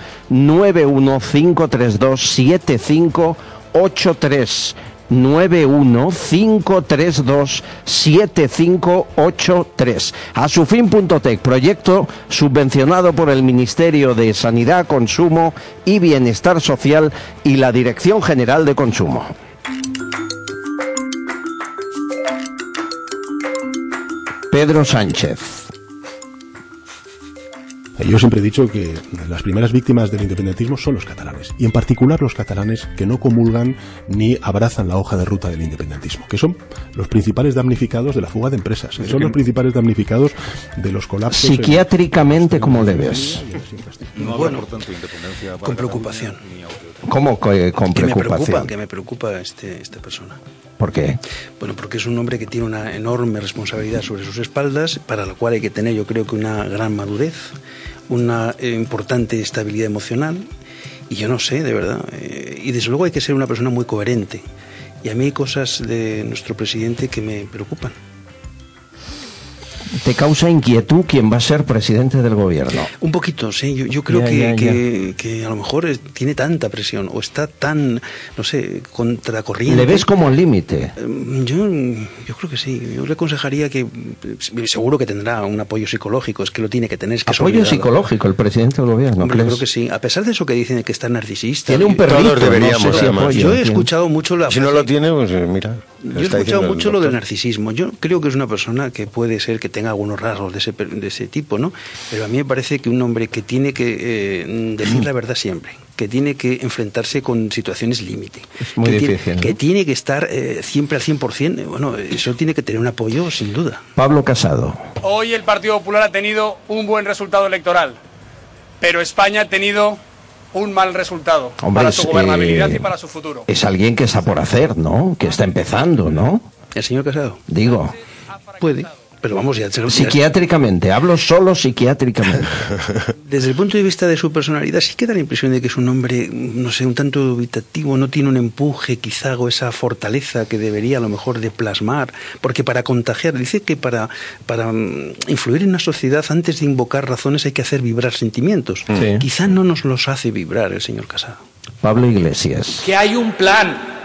915327583, 915327583. Asufin.tech, proyecto subvencionado por el Ministerio de Sanidad, Consumo y Bienestar Social y la Dirección General de Consumo. Pedro Sánchez. Yo siempre he dicho que las primeras víctimas del independentismo son los catalanes, y en particular los catalanes que no comulgan ni abrazan la hoja de ruta del independentismo, que son los principales damnificados de la fuga de empresas, que son los principales damnificados de los colapsos. Psiquiátricamente, ¿cómo le ves? Bueno, con preocupación. ¿Cómo con preocupación? Que me preocupa esta persona. ¿Por qué? Bueno, porque es un hombre que tiene una enorme responsabilidad sobre sus espaldas, para la cual hay que tener, yo creo, que una gran madurez, una importante estabilidad emocional, y yo no sé, de verdad, y desde luego hay que ser una persona muy coherente, y a mí hay cosas de nuestro presidente que me preocupan. ¿Te causa inquietud quién va a ser presidente del gobierno? Un poquito, sí. Yo creo que a lo mejor tiene tanta presión o está tan, no sé, contracorriente. ¿Le ves como límite? Yo creo que sí. Yo le aconsejaría que, seguro que tendrá un apoyo psicológico, es que lo tiene que tener. Es que ¿Apoyo psicológico el presidente del gobierno? Hombre, yo creo que sí. A pesar de eso que dicen que está narcisista. Tiene un perrito. Todos deberíamos, no sé si apoyo. Yo he escuchado mucho Si no lo tiene, pues mira. Yo he escuchado mucho lo del narcisismo. Yo creo que es una persona que puede ser que tenga algunos rasgos de ese tipo, ¿no? Pero a mí me parece que un hombre que tiene que decir la verdad siempre, que tiene que enfrentarse con situaciones límite, es muy difícil, ¿no? Que tiene que estar siempre al 100%, bueno, eso tiene que tener un apoyo sin duda. Pablo Casado. Hoy el Partido Popular ha tenido un buen resultado electoral, pero España ha tenido un mal resultado. Hombre, para su gobernabilidad y para su futuro. Es alguien que está por hacer, ¿no? Que está empezando, ¿no? ¿El señor Casado? Digo. Puede. Pero vamos, ya... Psiquiátricamente, hablo solo psiquiátricamente. Desde el punto de vista de su personalidad, sí que da la impresión de que es un hombre, no sé, un tanto dubitativo, no tiene un empuje, quizá, o esa fortaleza que debería a lo mejor de plasmar, porque para contagiar, dice que para influir en una sociedad, antes de invocar razones hay que hacer vibrar sentimientos. Sí. Quizá no nos los hace vibrar el señor Casado. Pablo Iglesias. Que hay un plan,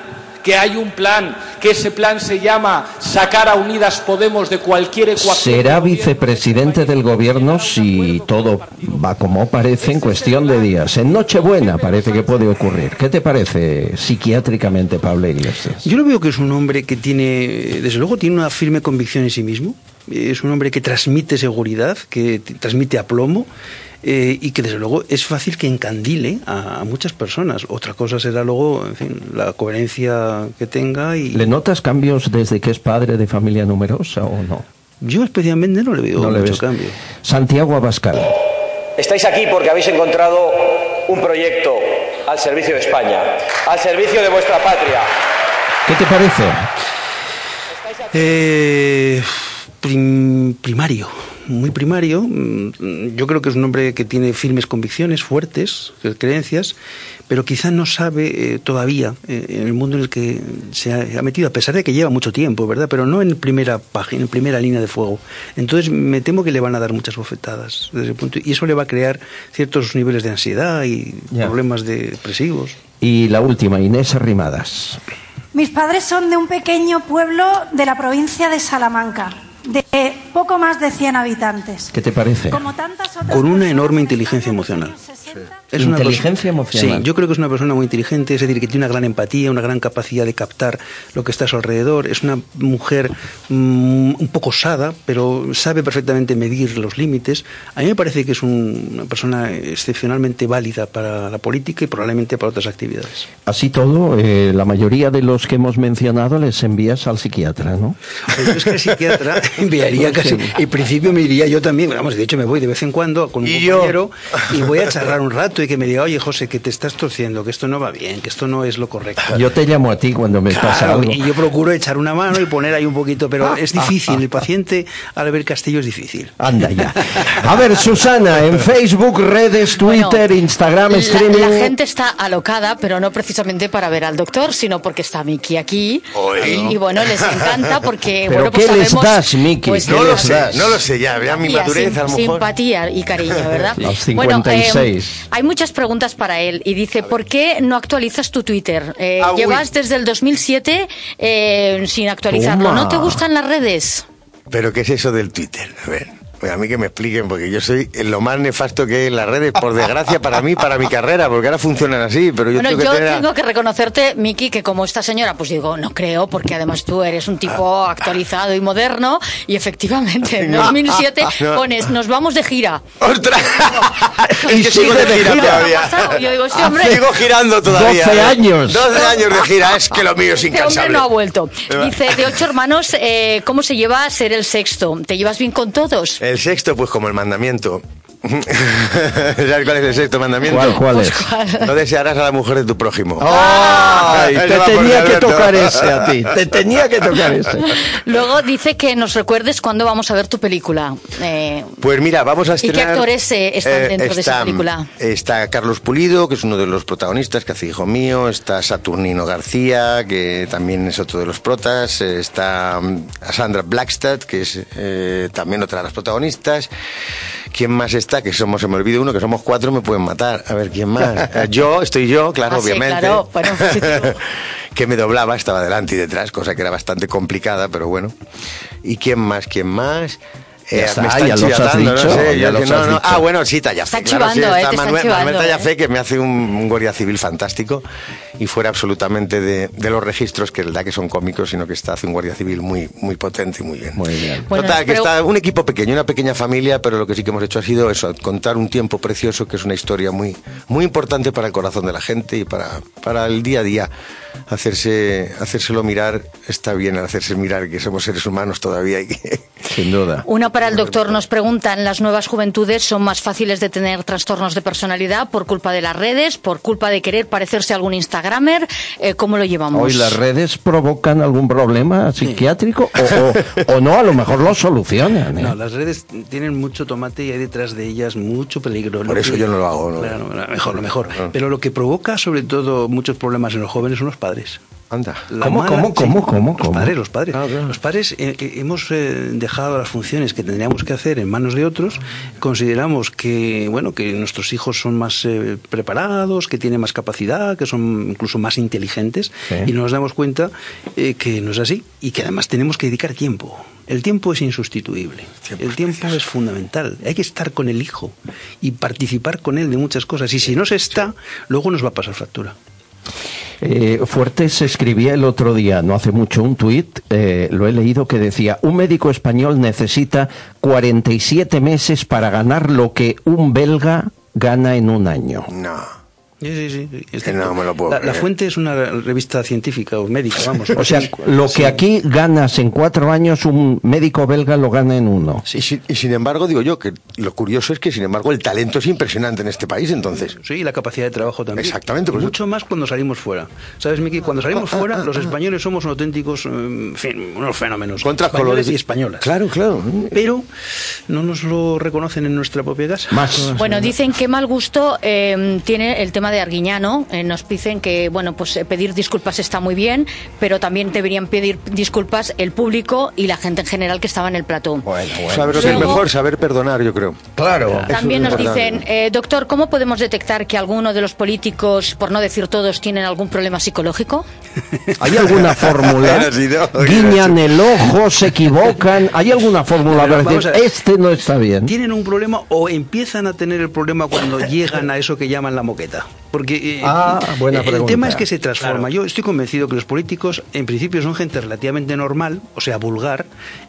que ese plan se llama sacar a Unidas Podemos de cualquier ecuación. ¿Será vicepresidente del gobierno si todo va como parece en cuestión de días? En Nochebuena parece que puede ocurrir. ¿Qué te parece psiquiátricamente, Pablo Iglesias? Yo lo veo que es un hombre que tiene, desde luego, tiene una firme convicción en sí mismo. Es un hombre que transmite seguridad, que transmite aplomo. Y que desde luego es fácil que encandile a muchas personas. Otra cosa será luego, en fin, la coherencia que tenga. Y... ¿Le notas cambios desde que es padre de familia numerosa o no? Yo especialmente no le veo mucho cambio. Santiago Abascal. Estáis aquí porque habéis encontrado un proyecto al servicio de España, al servicio de vuestra patria. ¿Qué te parece? Primario. Muy primario. Yo creo que es un hombre que tiene firmes convicciones, fuertes creencias, pero quizá no sabe todavía en el mundo en el que se ha metido, a pesar de que lleva mucho tiempo, ¿verdad? Pero no en primera página, en primera línea de fuego. Entonces me temo que le van a dar muchas bofetadas desde el punto, y eso le va a crear ciertos niveles de ansiedad y problemas depresivos. Y la última, Inés Arrimadas. Mis padres son de un pequeño pueblo de la provincia de Salamanca. de poco más de 100 habitantes. ¿Qué te parece? Como tantas otras Con una enorme inteligencia emocional. Es una Inteligencia emocional. Sí, yo creo que es una persona muy inteligente, es decir, que tiene una gran empatía, una gran capacidad de captar lo que está a su alrededor. Es una mujer un poco osada, pero sabe perfectamente medir los límites. A mí me parece que es una persona excepcionalmente válida para la política y probablemente para otras actividades. Así todo, la mayoría de los que hemos mencionado les envías al psiquiatra, ¿no? Pues yo es que el psiquiatra enviaría casi. En principio me iría yo también, vamos, de hecho me voy de vez en cuando con un compañero y voy a charlar un rato y que me diga, oye José, que te estás torciendo, que esto no va bien, que esto no es lo correcto. Yo te llamo a ti cuando me pasa algo. Y yo procuro echar una mano y poner ahí un poquito, pero es difícil, el paciente Albert Castillo es difícil. Anda ya. A ver, Susana, en Facebook, redes, Twitter, Instagram, streaming... La gente está alocada, pero no precisamente para ver al doctor, sino porque está Miki aquí. Y bueno, les encanta porque... ¿Pero bueno, pues qué les sabemos, das, Miki? Pues, No lo sé, no lo sé, ya mi madurez a lo mejor... Simpatía y cariño, ¿verdad? Los 56. Bueno, hay muchas preguntas para él y dice, ¿por qué no actualizas tu Twitter? Llevas desde el 2007 sin actualizarlo. Toma. ¿No te gustan las redes? ¿Pero qué es eso del Twitter? A ver, pues a mí que me expliquen, porque yo soy lo más nefasto que hay en las redes, por desgracia para mí, para mi carrera, porque ahora funcionan así, pero yo Bueno, tengo que tener... tengo que reconocerte, Miki, que como esta señora, pues digo, no creo, porque además tú eres un tipo actualizado y moderno, y efectivamente en 2007 pones, nos vamos de gira. ¡Ostras! Y sigue de gira todavía. Yo digo, este hombre... Sigo girando todavía. 12 años. 12 años de gira, es que lo mío es Este hombre incansable. no ha vuelto. Dice, de 8 hermanos, ¿cómo se lleva a ser el sexto? ¿Te llevas bien con todos? El sexto, pues como el mandamiento. ¿Sabes cuál es el sexto mandamiento? ¿Cuál es? No desearás a la mujer de tu prójimo. ¡Ay! Ese Te va por tenía que Alberto. tocar ese a ti. Te tenía que tocar ese. Luego dice que nos recuerdes cuándo vamos a ver tu película. Pues mira, vamos a ¿Y qué estrenar... actores están dentro de esa película? Está Carlos Pulido, que es uno de los protagonistas, que hace hijo mío. Está Saturnino García, que también es otro de los protas. Está Sandra Blackstad, que es también otra de las protagonistas. ¿Quién más está? Que somos, se me olvida uno, que somos 4, me pueden matar. A ver, ¿quién más? Estoy yo, claro, obviamente. Sí, claro, bueno, positivo. Que me doblaba, estaba delante y detrás, cosa que era bastante complicada, pero bueno. ¿Y quién más? ¿Quién más? Ya está, me están ya los has chivatando, dicho, no sé, ya los has dicho. Ah, bueno, sí, Tallafé. Está chivando, claro, sí, está te están Manuel chivando, Tallafé, que me hace un guardia civil fantástico y fuera absolutamente de los registros, que es verdad que son cómicos, sino que hace un guardia civil muy, muy potente y muy bien. Muy bien. Bueno, Total, que está un equipo pequeño, una pequeña familia, pero lo que sí que hemos hecho ha sido eso, contar un tiempo precioso, que es una historia muy, muy importante para el corazón de la gente y para el día a día. Hacérselo mirar está bien, hacerse mirar que somos seres humanos todavía y que... Sin duda. Una para el doctor, nos preguntan, ¿las nuevas juventudes son más fáciles de tener trastornos de personalidad por culpa de las redes, por culpa de querer parecerse a algún instagramer? ¿Cómo lo llevamos? ¿Hoy las redes provocan algún problema psiquiátrico o no? A lo mejor lo solucionan. No, las redes tienen mucho tomate y hay detrás de ellas mucho peligro. Por eso yo no lo hago, ¿no? Claro, lo mejor. Pero lo que provoca sobre todo muchos problemas en los jóvenes son los padres. Anda. ¿Cómo? Los padres. Los padres hemos dejado las funciones que tendríamos que hacer en manos de otros. Consideramos que nuestros hijos son más preparados, que tienen más capacidad, que son incluso más inteligentes, sí. Y nos damos cuenta que no es así y que además tenemos que dedicar tiempo. El tiempo es insustituible. El tiempo es fundamental. Hay que estar con el hijo y participar con él de muchas cosas. Y si no se está, luego nos va a pasar factura. Fuertes escribía el otro día, no hace mucho, un tuit, lo he leído, que decía: un médico español necesita 47 meses para ganar lo que un belga gana en un año. No. Sí. No me lo puedo la fuente es una revista científica o médica, vamos. O sea, lo que aquí ganas en 4 años, un médico belga lo gana en 1. Sí, y sin embargo, digo yo, que lo curioso es que, sin embargo, el talento es impresionante en este país, entonces. Sí, y la capacidad de trabajo también. Exactamente. Pues mucho más cuando salimos fuera. ¿Sabes, Miki? Cuando salimos fuera, los españoles somos auténticos, unos fenómenos. Contracolores y españolas. Claro. Pero no nos lo reconocen en nuestra propia casa. Más. Bueno, dicen que mal gusto tiene el tema de Arguiñano. Nos dicen que, pedir disculpas está muy bien, pero también deberían pedir disculpas el público y la gente en general que estaba en el plató. Saber lo que es mejor, saber perdonar, yo creo. Claro. También nos dicen, doctor, ¿cómo podemos detectar que alguno de los políticos, por no decir todos, tienen algún problema psicológico? ¿Hay alguna fórmula? Guiñan el ojo, se equivocan. ¿Hay alguna fórmula para decir, este no está bien? Tienen un problema o empiezan a tener el problema cuando llegan a eso que llaman la moqueta. Porque el tema es que se transforma. Claro. Yo estoy convencido que los políticos, en principio, son gente relativamente normal, o sea, vulgar,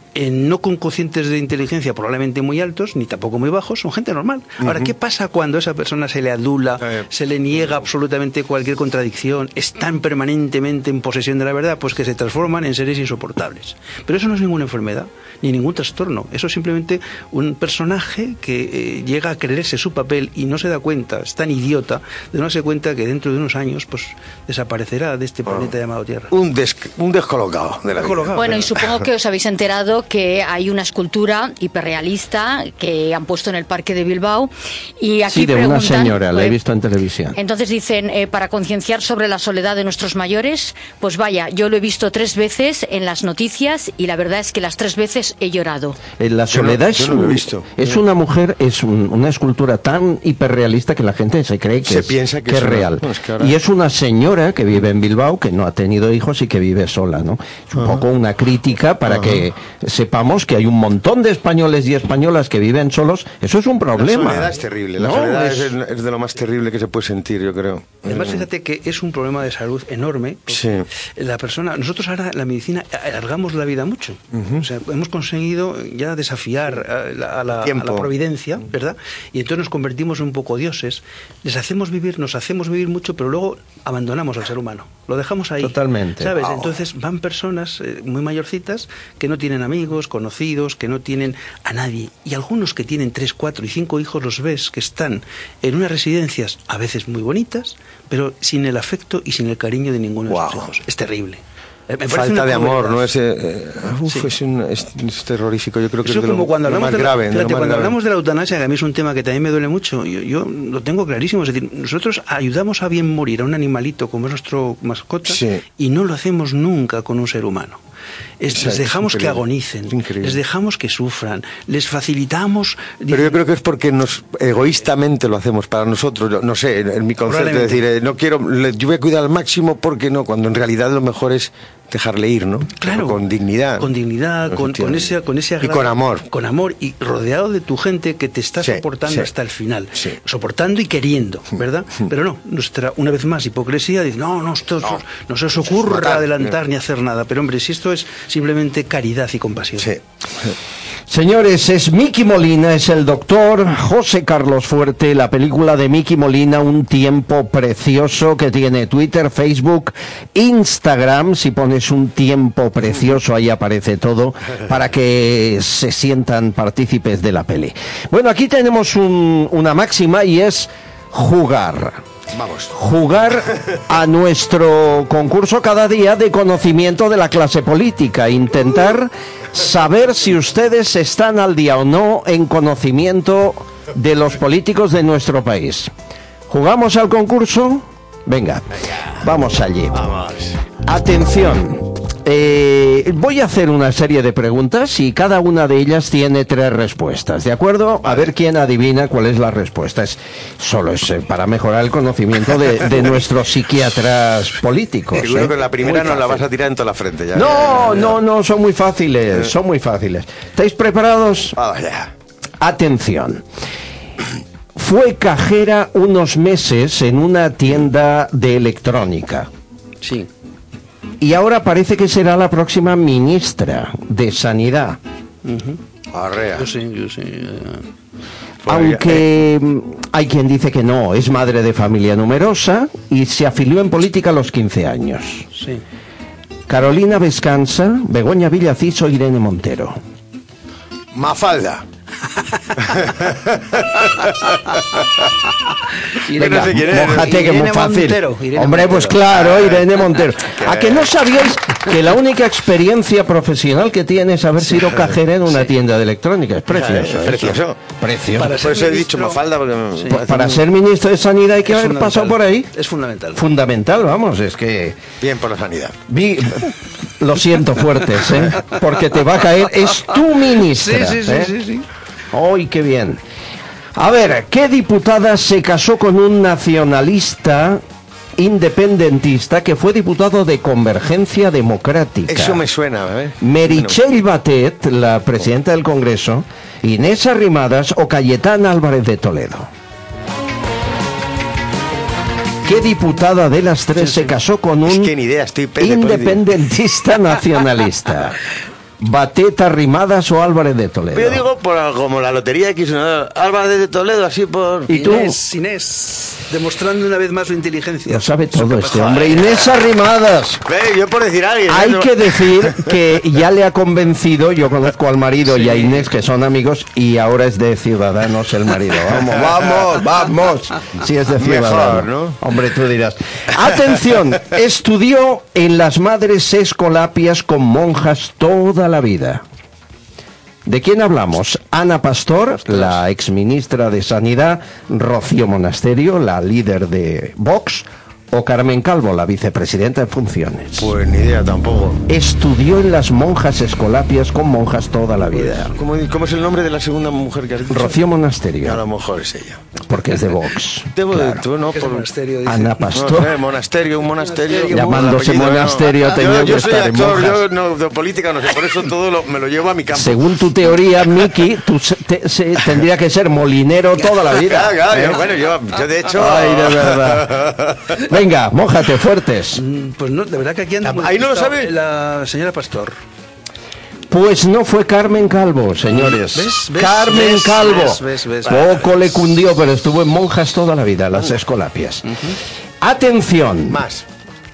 no con cocientes de inteligencia probablemente muy altos, ni tampoco muy bajos, son gente normal. Ahora, ¿qué pasa cuando a esa persona se le adula, se le niega absolutamente cualquier contradicción, están permanentemente en posesión de la verdad? Pues que se transforman en seres insoportables. Pero eso no es ninguna enfermedad, ni ningún trastorno. Eso es simplemente un personaje que llega a creerse su papel y no se da cuenta, es tan idiota de no darse cuenta que dentro de unos años pues desaparecerá de este planeta llamado Tierra. Un descolocado de la vida. Bueno, y supongo que os habéis enterado que hay una escultura hiperrealista que han puesto en el Parque de Bilbao y aquí sí, de una señora, la he visto en televisión. Entonces dicen, para concienciar sobre la soledad de nuestros mayores, pues vaya, yo lo he visto 3 veces en las noticias y la verdad es que las 3 veces he llorado. La soledad es una mujer, es una escultura tan hiperrealista que la gente se cree que piensa que es real. No, es que ahora... Y es una señora que vive en Bilbao, que no ha tenido hijos y que vive sola, ¿no? Es un poco una crítica para que sepamos que hay un montón de españoles y españolas que viven solos. Eso es un problema. La soledad es terrible. La soledad es de lo más terrible que se puede sentir, yo creo. Además, fíjate que es un problema de salud enorme. Sí. La persona, nosotros ahora la medicina alargamos la vida mucho. O sea, hemos conseguido ya desafiar a la providencia, ¿verdad? Y entonces nos convertimos en un poco dioses. Nos hacemos vivir mucho, pero luego abandonamos al ser humano. Lo dejamos ahí. Totalmente. ¿Sabes? Entonces van personas muy mayorcitas que no tienen amigos, conocidos, que no tienen a nadie. Y algunos que tienen 3, 4 y 5 hijos los ves que están en unas residencias a veces muy bonitas, pero sin el afecto y sin el cariño de ninguno de sus hijos. Es terrible. Falta de amor, ¿no? Es terrorífico. Yo creo que eso es de como cuando hablamos más grave. Cuando hablamos de la eutanasia, que a mí es un tema que también me duele mucho, yo lo tengo clarísimo. Es decir, nosotros ayudamos a bien morir a un animalito como es nuestro mascota y no lo hacemos nunca con un ser humano. Les dejamos que agonicen, les dejamos que sufran, les facilitamos... Pero yo creo que es porque egoístamente lo hacemos para nosotros. No sé, en mi concepto, es decir, yo voy a cuidar al máximo porque no, cuando en realidad lo mejor es dejarle ir, ¿no? Claro. Con dignidad. Con dignidad, con ese agrado. Y con amor. Con amor y rodeado de tu gente que te está soportando hasta el final. Sí. Soportando y queriendo, ¿verdad? Pero no, una vez más, hipocresía, dice, no se os ocurra adelantar ni hacer nada. Pero hombre, si esto es simplemente caridad y compasión. Sí. Señores, es Miki Molina, es el doctor José Carlos Fuerte, la película de Miki Molina, Un tiempo precioso, que tiene Twitter, Facebook, Instagram. Si pones Un tiempo precioso, ahí aparece todo, para que se sientan partícipes de la peli. Bueno, aquí tenemos una máxima y es jugar. Vamos. Jugar a nuestro concurso cada día de conocimiento de la clase política. Intentar saber si ustedes están al día o no en conocimiento de los políticos de nuestro país. ¿Jugamos al concurso? Venga, vamos allí. Vamos. Atención. Voy a hacer una serie de preguntas y cada una de ellas tiene 3 respuestas, ¿de acuerdo? A ver quién adivina cuál es la respuesta. Solo es para mejorar el conocimiento de nuestros psiquiatras políticos. Seguro que la primera no la vas a tirar en toda la frente. Ya, no, son muy fáciles, son muy fáciles. ¿Estáis preparados? Vamos ya. Atención. Fue cajera unos meses en una tienda de electrónica. Sí. Y ahora parece que será la próxima ministra de Sanidad. Arrea. Yo sé. Aunque hay quien dice que no, es madre de familia numerosa y se afilió en política a los 15 años. Sí. Carolina Vescanza, Begoña Villacís o Irene Montero. Mafalda. Venga, no sé quién es. Mójate, que es muy fácil. Hombre, pues claro, Irene Montero. ¿A que no sabíais que la única experiencia profesional que tiene es haber sido cajera en una tienda de electrónica? Es precioso. Precioso. Precioso. Por eso he dicho Mafalda. Para ser ministro de Sanidad hay que haber pasado por ahí. Es fundamental. Fundamental, vamos, es que... Bien por la sanidad. Lo siento, Fuertes, porque te va a caer. Es tu ministra. Sí. ¡Ay, qué bien! A ver, ¿qué diputada se casó con un nacionalista independentista que fue diputado de Convergencia Democrática? Eso me suena, ¿eh? Meritxell Batet, la presidenta del Congreso, Inés Arrimadas o Cayetana Álvarez de Toledo. ¿Qué diputada de las tres se casó con un independentista nacionalista? ¿Batet, Arrimadas o Álvarez de Toledo? Yo digo como la lotería X, ¿no? Álvarez de Toledo, así por... ¿Y tú? Inés, demostrando una vez más su inteligencia. Lo sabe todo este hombre. Inés Arrimadas. Yo por decir a alguien. Hay que decir que ya le ha convencido, yo conozco al marido y a Inés, que son amigos, y ahora es de Ciudadanos el marido. Vamos. Si es de Ciudadanos. Mejor, ¿no? Hombre, tú dirás. Atención, estudió en las Madres Escolapias con monjas toda la vida. ¿De quién hablamos? Ana Pastor, la exministra de Sanidad, Rocío Monasterio, la líder de Vox, o Carmen Calvo, la vicepresidenta en funciones. Pues ni idea tampoco. Estudió en las monjas escolapias con monjas toda la vida. ¿Cómo es el nombre de la segunda mujer que has dicho? Rocío Monasterio. A lo mejor es ella. Porque es de Vox. ¿no? Por monasterio, dice. Ana Pastor. No sé, un monasterio. Llamándose monasterio tenía que yo soy estar actor, en monjas. yo de política no sé, por eso todo me lo llevo a mi campo. Según tu teoría, Miki, tendría que ser molinero toda la vida. Claro, bueno, yo de hecho... Ay, de verdad. Venga, mójate fuertes. Pues no, de verdad que aquí anda... Ahí no lo sabe la señora Pastor. Pues no fue Carmen Calvo, señores. ¿Ves? Carmen Calvo. ¿Ves? Poco le cundió, pero estuvo en monjas toda la vida, las escolapias. Atención. Más.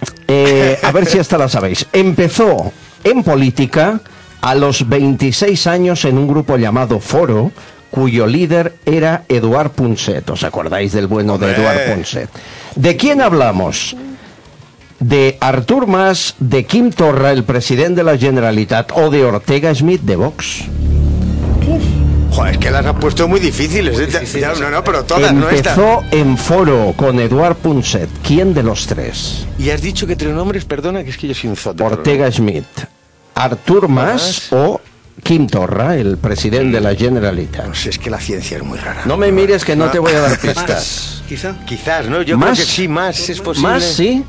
A ver si esta la sabéis. Empezó en política a los 26 años en un grupo llamado Foro, cuyo líder era Eduard Punset. ¿Os acordáis del bueno de Eduard Punset? ¿De quién hablamos? ¿De Artur Mas, de Quim Torra, el presidente de la Generalitat, o de Ortega Smith de Vox? Joder, es que las has puesto muy difíciles. No, pero todas, no estas. Empezó en Foro con Eduard Punset. ¿Quién de los tres? Y has dicho que tres nombres, perdona, que es que yo soy un zote. Ortega Smith, Artur Mas o Quim Torra, el presidente de la Generalitat. No sé, es que la ciencia es muy rara. No me mires que no te voy a dar pistas. Quizás, ¿no? Yo creo que sí, más es posible. ¿Más, sí?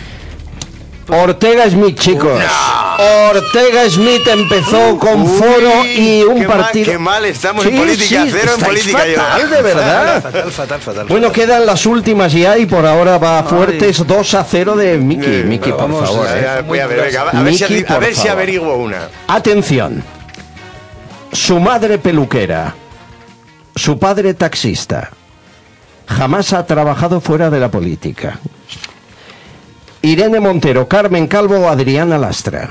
Ortega Smith, chicos. No. Ortega Smith empezó con Foro y un partido. Qué mal estamos en política, cero en política. Fatal, de verdad. Fatal. Bueno, quedan las últimas ya y por ahora va fuertes 2-0 de Miki. Miki, por favor. Voy a ver, venga, a ver si averiguo una. Atención. Su madre peluquera, su padre taxista. Jamás ha trabajado fuera de la política. Irene Montero, Carmen Calvo o Adriana Lastra.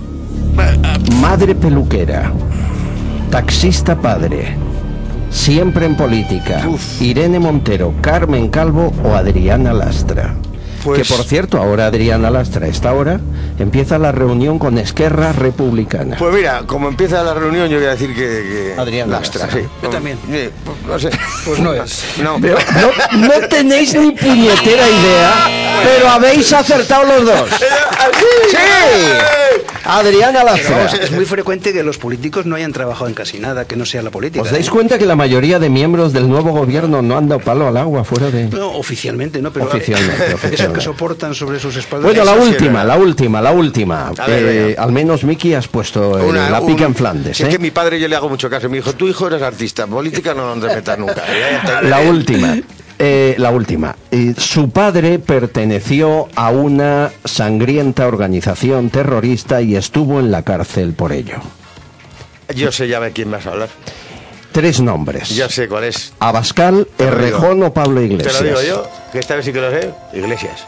Madre peluquera, taxista padre, siempre en política. Irene Montero, Carmen Calvo o Adriana Lastra. Pues, que por cierto, ahora Adriana Lastra, a esta hora, empieza la reunión con Esquerra Republicana. Pues mira, como empieza la reunión, yo voy a decir que Adriana Lastra, Lastra. sí. Yo también. No sé. Pues no es. No. No tenéis ni puñetera idea, pero habéis acertado los dos. ¡Sí! Adriana Lastra. Vamos, es muy frecuente que los políticos no hayan trabajado en casi nada que no sea la política. ¿Os dais cuenta que la mayoría de miembros del nuevo gobierno no han dado palo al agua fuera de...? No, oficialmente, ¿no? Pero Oficialmente. Eso que soportan sobre sus espaldas. Bueno, la última. Al menos, Miki, has puesto la pica en Flandes. Es que mi padre yo le hago mucho caso. Me dijo, tu hijo eres artista, política no te metas nunca. La última. Su padre perteneció a una sangrienta organización terrorista y estuvo en la cárcel por ello. Yo sé ya de quién vas a hablar. 3 nombres. Ya sé cuál es. Abascal, Errejón o Pablo Iglesias. Te lo digo yo, que esta vez sí que lo sé. Iglesias.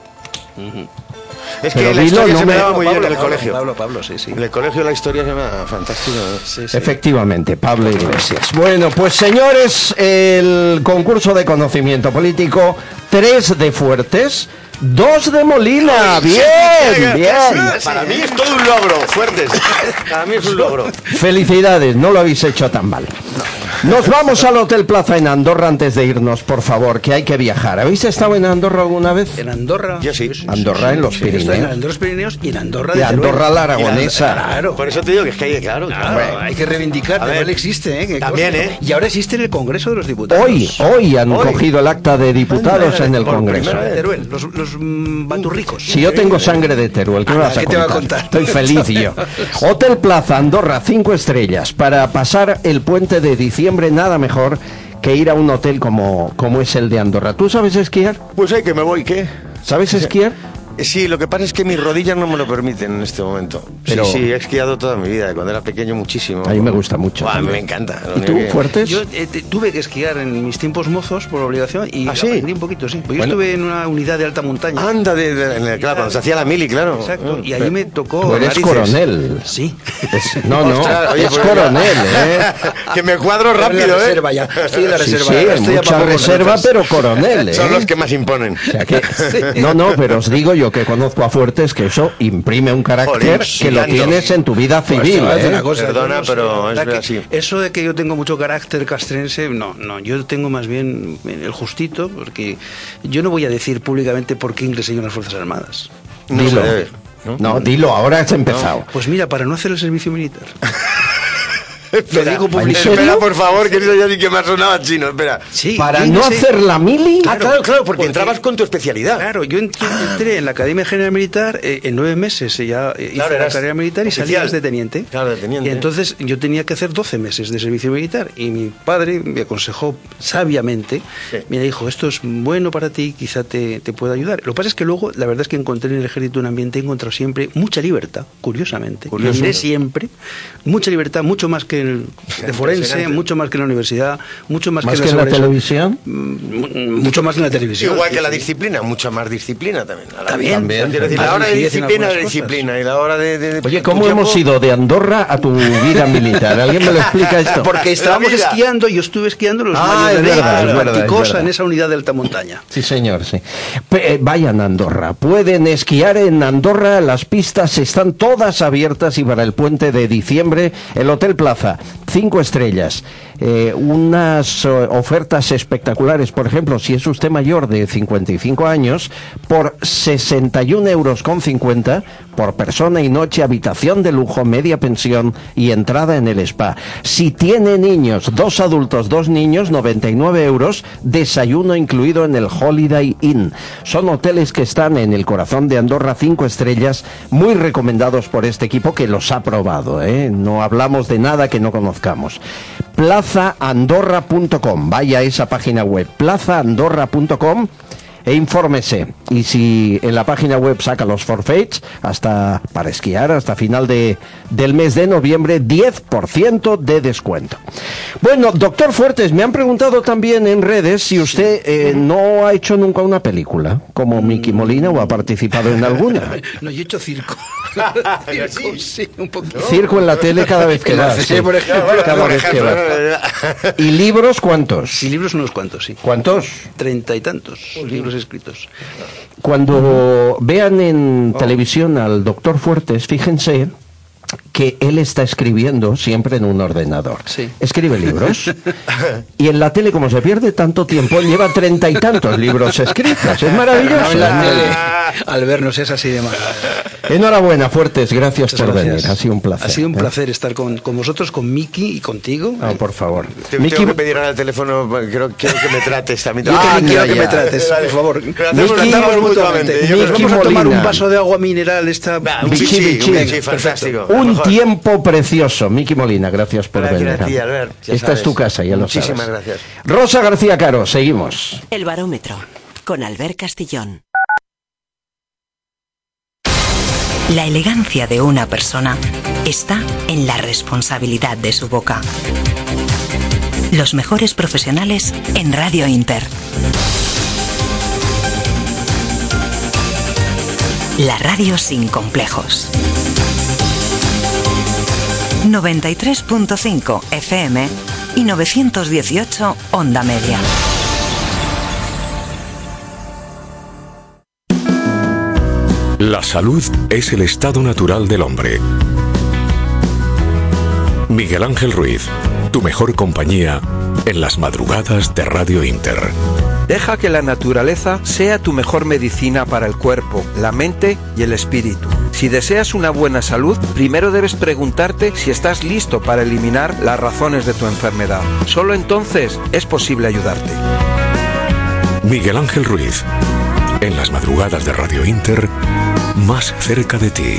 Es Pero que la historia no se me daba muy bien en el Pablo, colegio. Pablo, sí. En el colegio la historia se me da fantástica. Sí. Efectivamente, Pablo Iglesias. Bueno, pues señores, el concurso de conocimiento político, 3 de Fuertes, 2 de Molina. Bien. Para mí es todo un logro, Fuertes. Para mí es un logro. Felicidades, no lo habéis hecho tan mal. Nos vamos al Hotel Plaza en Andorra antes de irnos, por favor, que hay que viajar. ¿Habéis estado en Andorra alguna vez? En Andorra. Yo sí. Andorra en los Pirineos. En Andorra los Pirineos y en Andorra de Teruel. Andorra la Aragonesa. Claro. Por eso te digo que es que hay, claro. Hay que reivindicar. Teruel existe, ¿eh? También, ¿eh? Y ahora existe en el Congreso de los Diputados. Hoy han cogido el acta de diputados en el Congreso. Teruel, los baturricos. Si yo tengo sangre de Teruel, ¿qué me vas a ¿qué te va a contar? Estoy feliz yo. Hotel Plaza, Andorra, 5 estrellas. Para pasar el puente de diciembre, nada mejor que ir a un hotel como es el de Andorra. ¿Tú sabes esquiar? Pues hay que me voy, ¿qué? ¿Sabes esquiar? Sí, lo que pasa es que mis rodillas no me lo permiten en este momento. Pero... Sí, he esquiado toda mi vida, cuando era pequeño muchísimo. A mí me gusta mucho. A mí me encanta. ¿Y tú, Fuertes? Yo tuve que esquiar en mis tiempos mozos por obligación y aprendí un poquito, sí. Pues yo estuve en una unidad de alta montaña. Anda, claro, cuando se hacía la mili, claro. Exacto, y allí me tocó... Tú eres coronel. Sí. Es coronel, ¿eh? Que me cuadro rápido, ¿eh? Reserva ya. Estoy en la reserva. Sí, mucha reserva, pero coronel, ¿eh? Son los que más imponen. O sea que, no, pero os digo yo que conozco a Fuertes que eso imprime un carácter que lo tienes en tu vida civil. Una cosa, perdona, pero es así. Eso de que yo tengo mucho carácter castrense, no, yo tengo más bien el justito, porque yo no voy a decir públicamente por qué ingresé yo en las Fuerzas Armadas. Dilo. No, dilo, ahora has empezado. Pues mira, para no hacer el servicio militar. Espera, por favor, que eso ya sí que me ha sonado chino, espera. Sí, ¿para no hacer la mili? Claro, porque entrabas con tu especialidad. Claro, yo entré en la Academia General Militar, en 9 meses ya hice la carrera militar y salí de teniente. Claro, de teniente. Y entonces yo tenía que hacer 12 meses de servicio militar y mi padre me aconsejó sabiamente, me dijo, esto es bueno para ti, quizá te pueda ayudar. Lo que pasa es que luego, la verdad es que encontré en el ejército un ambiente, he encontrado siempre mucha libertad, curiosamente. Diré siempre, mucha libertad, mucho más que de forense, mucho más que en la universidad, mucho más que en la televisión, mucho más que en la televisión. Igual que la disciplina, mucha más disciplina también. También. Quiero decir, la hora de disciplina y la hora de Oye, ¿cómo hemos ido de Andorra a tu vida militar? ¿Alguien me lo explica esto? Porque estábamos esquiando, yo estuve esquiando los mayos de Articosa en esa unidad de alta montaña. Sí, señor, sí. Vayan a Andorra, pueden esquiar en Andorra, las pistas están todas abiertas y para el puente de diciembre, el Hotel Plaza, 5 estrellas, unas ofertas espectaculares, por ejemplo, si es usted mayor de 55 años, por 61,50 euros por persona y noche, habitación de lujo, media pensión y entrada en el spa. Si tiene niños, 2 adultos, 2 niños, 99 euros, desayuno incluido en el Holiday Inn. Son hoteles que están en el corazón de Andorra, 5 estrellas, muy recomendados por este equipo que los ha probado, ¿eh? No hablamos de nada que no conozcamos. plazaandorra.com, vaya a esa página web, plazaandorra.com, e infórmese. Y si en la página web saca los forfaits hasta para esquiar hasta final del mes de noviembre, 10% de descuento. Bueno, doctor Fuertes, me han preguntado también en redes si usted no ha hecho nunca una película como Miki Molina o ha participado en alguna. No, yo he hecho circo. Sí, un poquito. Circo en la tele cada vez que vas. Sí, por ejemplo. Cada vez que vas. ¿Y libros cuántos? Y libros unos cuantos, sí. ¿Cuántos? 30 y tantos libros escritos. Cuando vean en televisión al doctor Fuertes, fíjense que él está escribiendo siempre en un ordenador. Sí. Escribe libros. Y en la tele, como se pierde tanto tiempo, lleva 30 y tantos libros escritos. Es maravilloso. En la tele, al vernos es así de mal. Enhorabuena, Fuertes. Gracias por gracias. venir. Ha sido un placer. Ha sido un placer estar con vosotros, con Miki y contigo. No, por favor. Tengo que pedir ahora el teléfono. Quiero que me trates también. Yo quiero que me trates, por favor. Tratamos mutuamente. Nos vamos a tomar un vaso de agua mineral. Sí, fantástico. Un tiempo precioso. Miki Molina, gracias por venir. Gracias, Albert. Esta es tu casa, ya lo sabes. Muchísimas gracias. Rosa García Caro, seguimos. El Barómetro, con Albert Castillón. La elegancia de una persona está en la responsabilidad de su boca. Los mejores profesionales en Radio Inter. La radio sin complejos. 93.5 FM y 918 Onda Media. La salud es el estado natural del hombre. Miguel Ángel Ruiz, tu mejor compañía en las madrugadas de Radio Inter. Deja que la naturaleza sea tu mejor medicina para el cuerpo, la mente y el espíritu. Si deseas una buena salud, primero debes preguntarte si estás listo para eliminar las razones de tu enfermedad. Solo entonces es posible ayudarte. Miguel Ángel Ruiz, en las madrugadas de Radio Inter, más cerca de ti.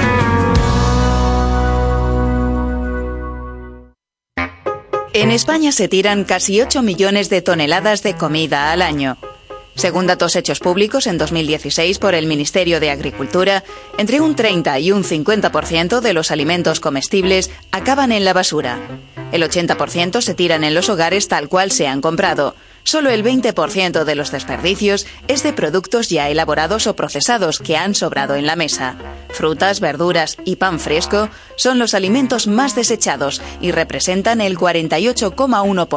En España se tiran casi 8 millones de toneladas de comida al año. Según datos hechos públicos en 2016 por el Ministerio de Agricultura, entre un 30 y un 50% de los alimentos comestibles acaban en la basura. El 80% se tiran en los hogares tal cual se han comprado. Solo el 20% de los desperdicios es de productos ya elaborados o procesados que han sobrado en la mesa. Frutas, verduras y pan fresco son los alimentos más desechados y representan el 48,1%